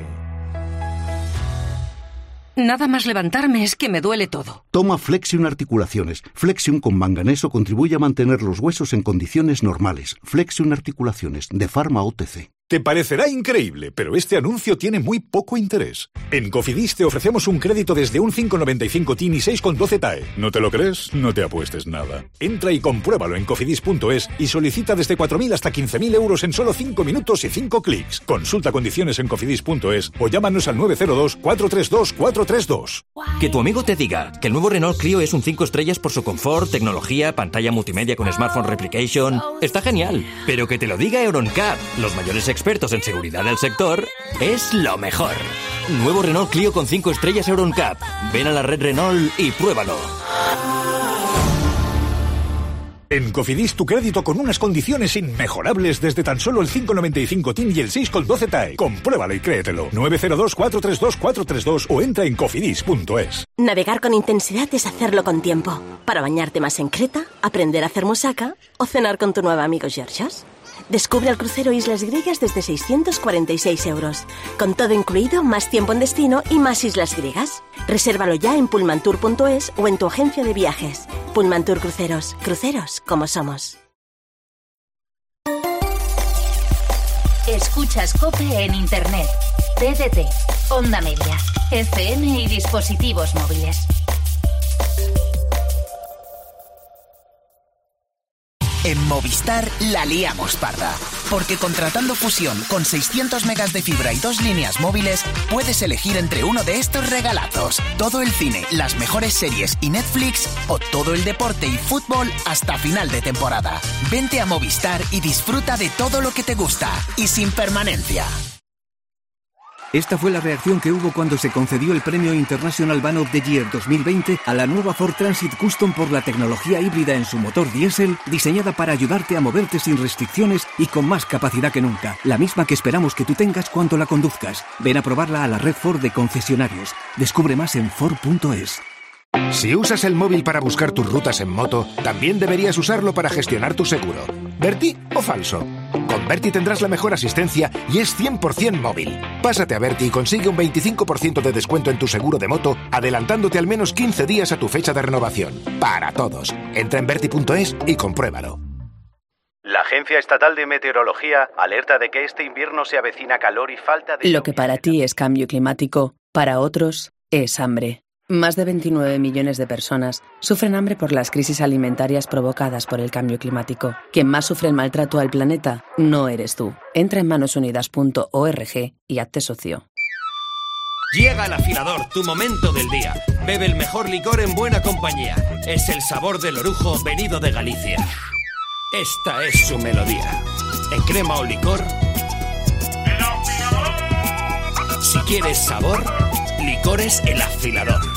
Speaker 20: Nada más levantarme es que me duele todo.
Speaker 21: Toma Flexion Articulaciones. Flexion con manganeso contribuye a mantener los huesos en condiciones normales. Flexion Articulaciones, de Pharma O T C.
Speaker 22: Te parecerá increíble, pero este anuncio tiene muy poco interés. En Cofidis te ofrecemos un crédito desde un cinco coma noventa y cinco T I N y seis coma doce T A E. ¿No te lo crees? No te apuestes nada. Entra y compruébalo en cofidis punto es y solicita desde cuatro mil hasta quince mil euros en solo cinco minutos y cinco clics. Consulta condiciones en cofidis punto es o llámanos al nueve cero dos, cuatro tres dos, cuatro tres dos.
Speaker 23: Que tu amigo te diga que el nuevo Renault Clio es un cinco estrellas por su confort, tecnología, pantalla multimedia con Smartphone Replication, está genial. Pero que te lo diga Euroncap, los mayores expertos en seguridad del sector, es lo mejor. Nuevo Renault Clio con cinco estrellas Euroncap. Ven a la red Renault y pruébalo.
Speaker 22: En Cofidis tu crédito con unas condiciones inmejorables desde tan solo el cinco coma noventa y cinco T I N y el seis coma doce T A E. Compruébalo y créetelo. nueve cero dos, cuatro tres dos, cuatro tres dos o entra en cofidis punto es.
Speaker 25: Navegar con intensidad es hacerlo con tiempo. Para bañarte más en Creta, aprender a hacer musaca o cenar con tu nuevo amigo Georgios. Descubre el crucero Islas Griegas desde seiscientos cuarenta y seis euros. Con todo incluido, más tiempo en destino y más islas griegas. Resérvalo ya en pullmantour punto es o en tu agencia de viajes. Pullmantur Cruceros. Cruceros como somos.
Speaker 3: Escuchas COPE en Internet. T D T, Onda Media, F M y dispositivos móviles.
Speaker 2: En Movistar la liamos parda, porque contratando Fusión con seiscientos megas de fibra y dos líneas móviles, puedes elegir entre uno de estos regalazos. Todo el cine, las mejores series y Netflix, o todo el deporte y fútbol hasta final de temporada. Vente a Movistar y disfruta de todo lo que te gusta, y sin permanencia.
Speaker 26: Esta fue la reacción que hubo cuando se concedió el premio International Van of the Year dos mil veinte a la nueva Ford Transit Custom por la tecnología híbrida en su motor diésel, diseñada para ayudarte a moverte sin restricciones y con más capacidad que nunca. La misma que esperamos que tú tengas cuando la conduzcas. Ven a probarla a la red Ford de concesionarios. Descubre más en Ford punto es.
Speaker 28: Si usas el móvil para buscar tus rutas en moto, también deberías usarlo para gestionar tu seguro. ¿Verti o falso? Con Verti tendrás la mejor asistencia y es cien por ciento móvil. Pásate a Verti y consigue un veinticinco por ciento de descuento en tu seguro de moto, adelantándote al menos quince días a tu fecha de renovación. Para todos. Entra en verti punto es y compruébalo.
Speaker 30: La Agencia Estatal de Meteorología alerta de que este invierno se avecina calor y falta de...
Speaker 31: Lo que para ti es cambio climático, para otros
Speaker 1: es hambre. Más de veintinueve millones de personas sufren hambre por las crisis alimentarias provocadas por el cambio climático. Quien más sufre el maltrato al planeta no eres tú. Entra en manos unidas punto org y hazte socio.
Speaker 4: Llega el afilador, tu momento del día. Bebe el mejor licor en buena compañía. Es el sabor del orujo venido de Galicia. Esta es su melodía. En crema o licor. Si quieres sabor, Licores El Afilador.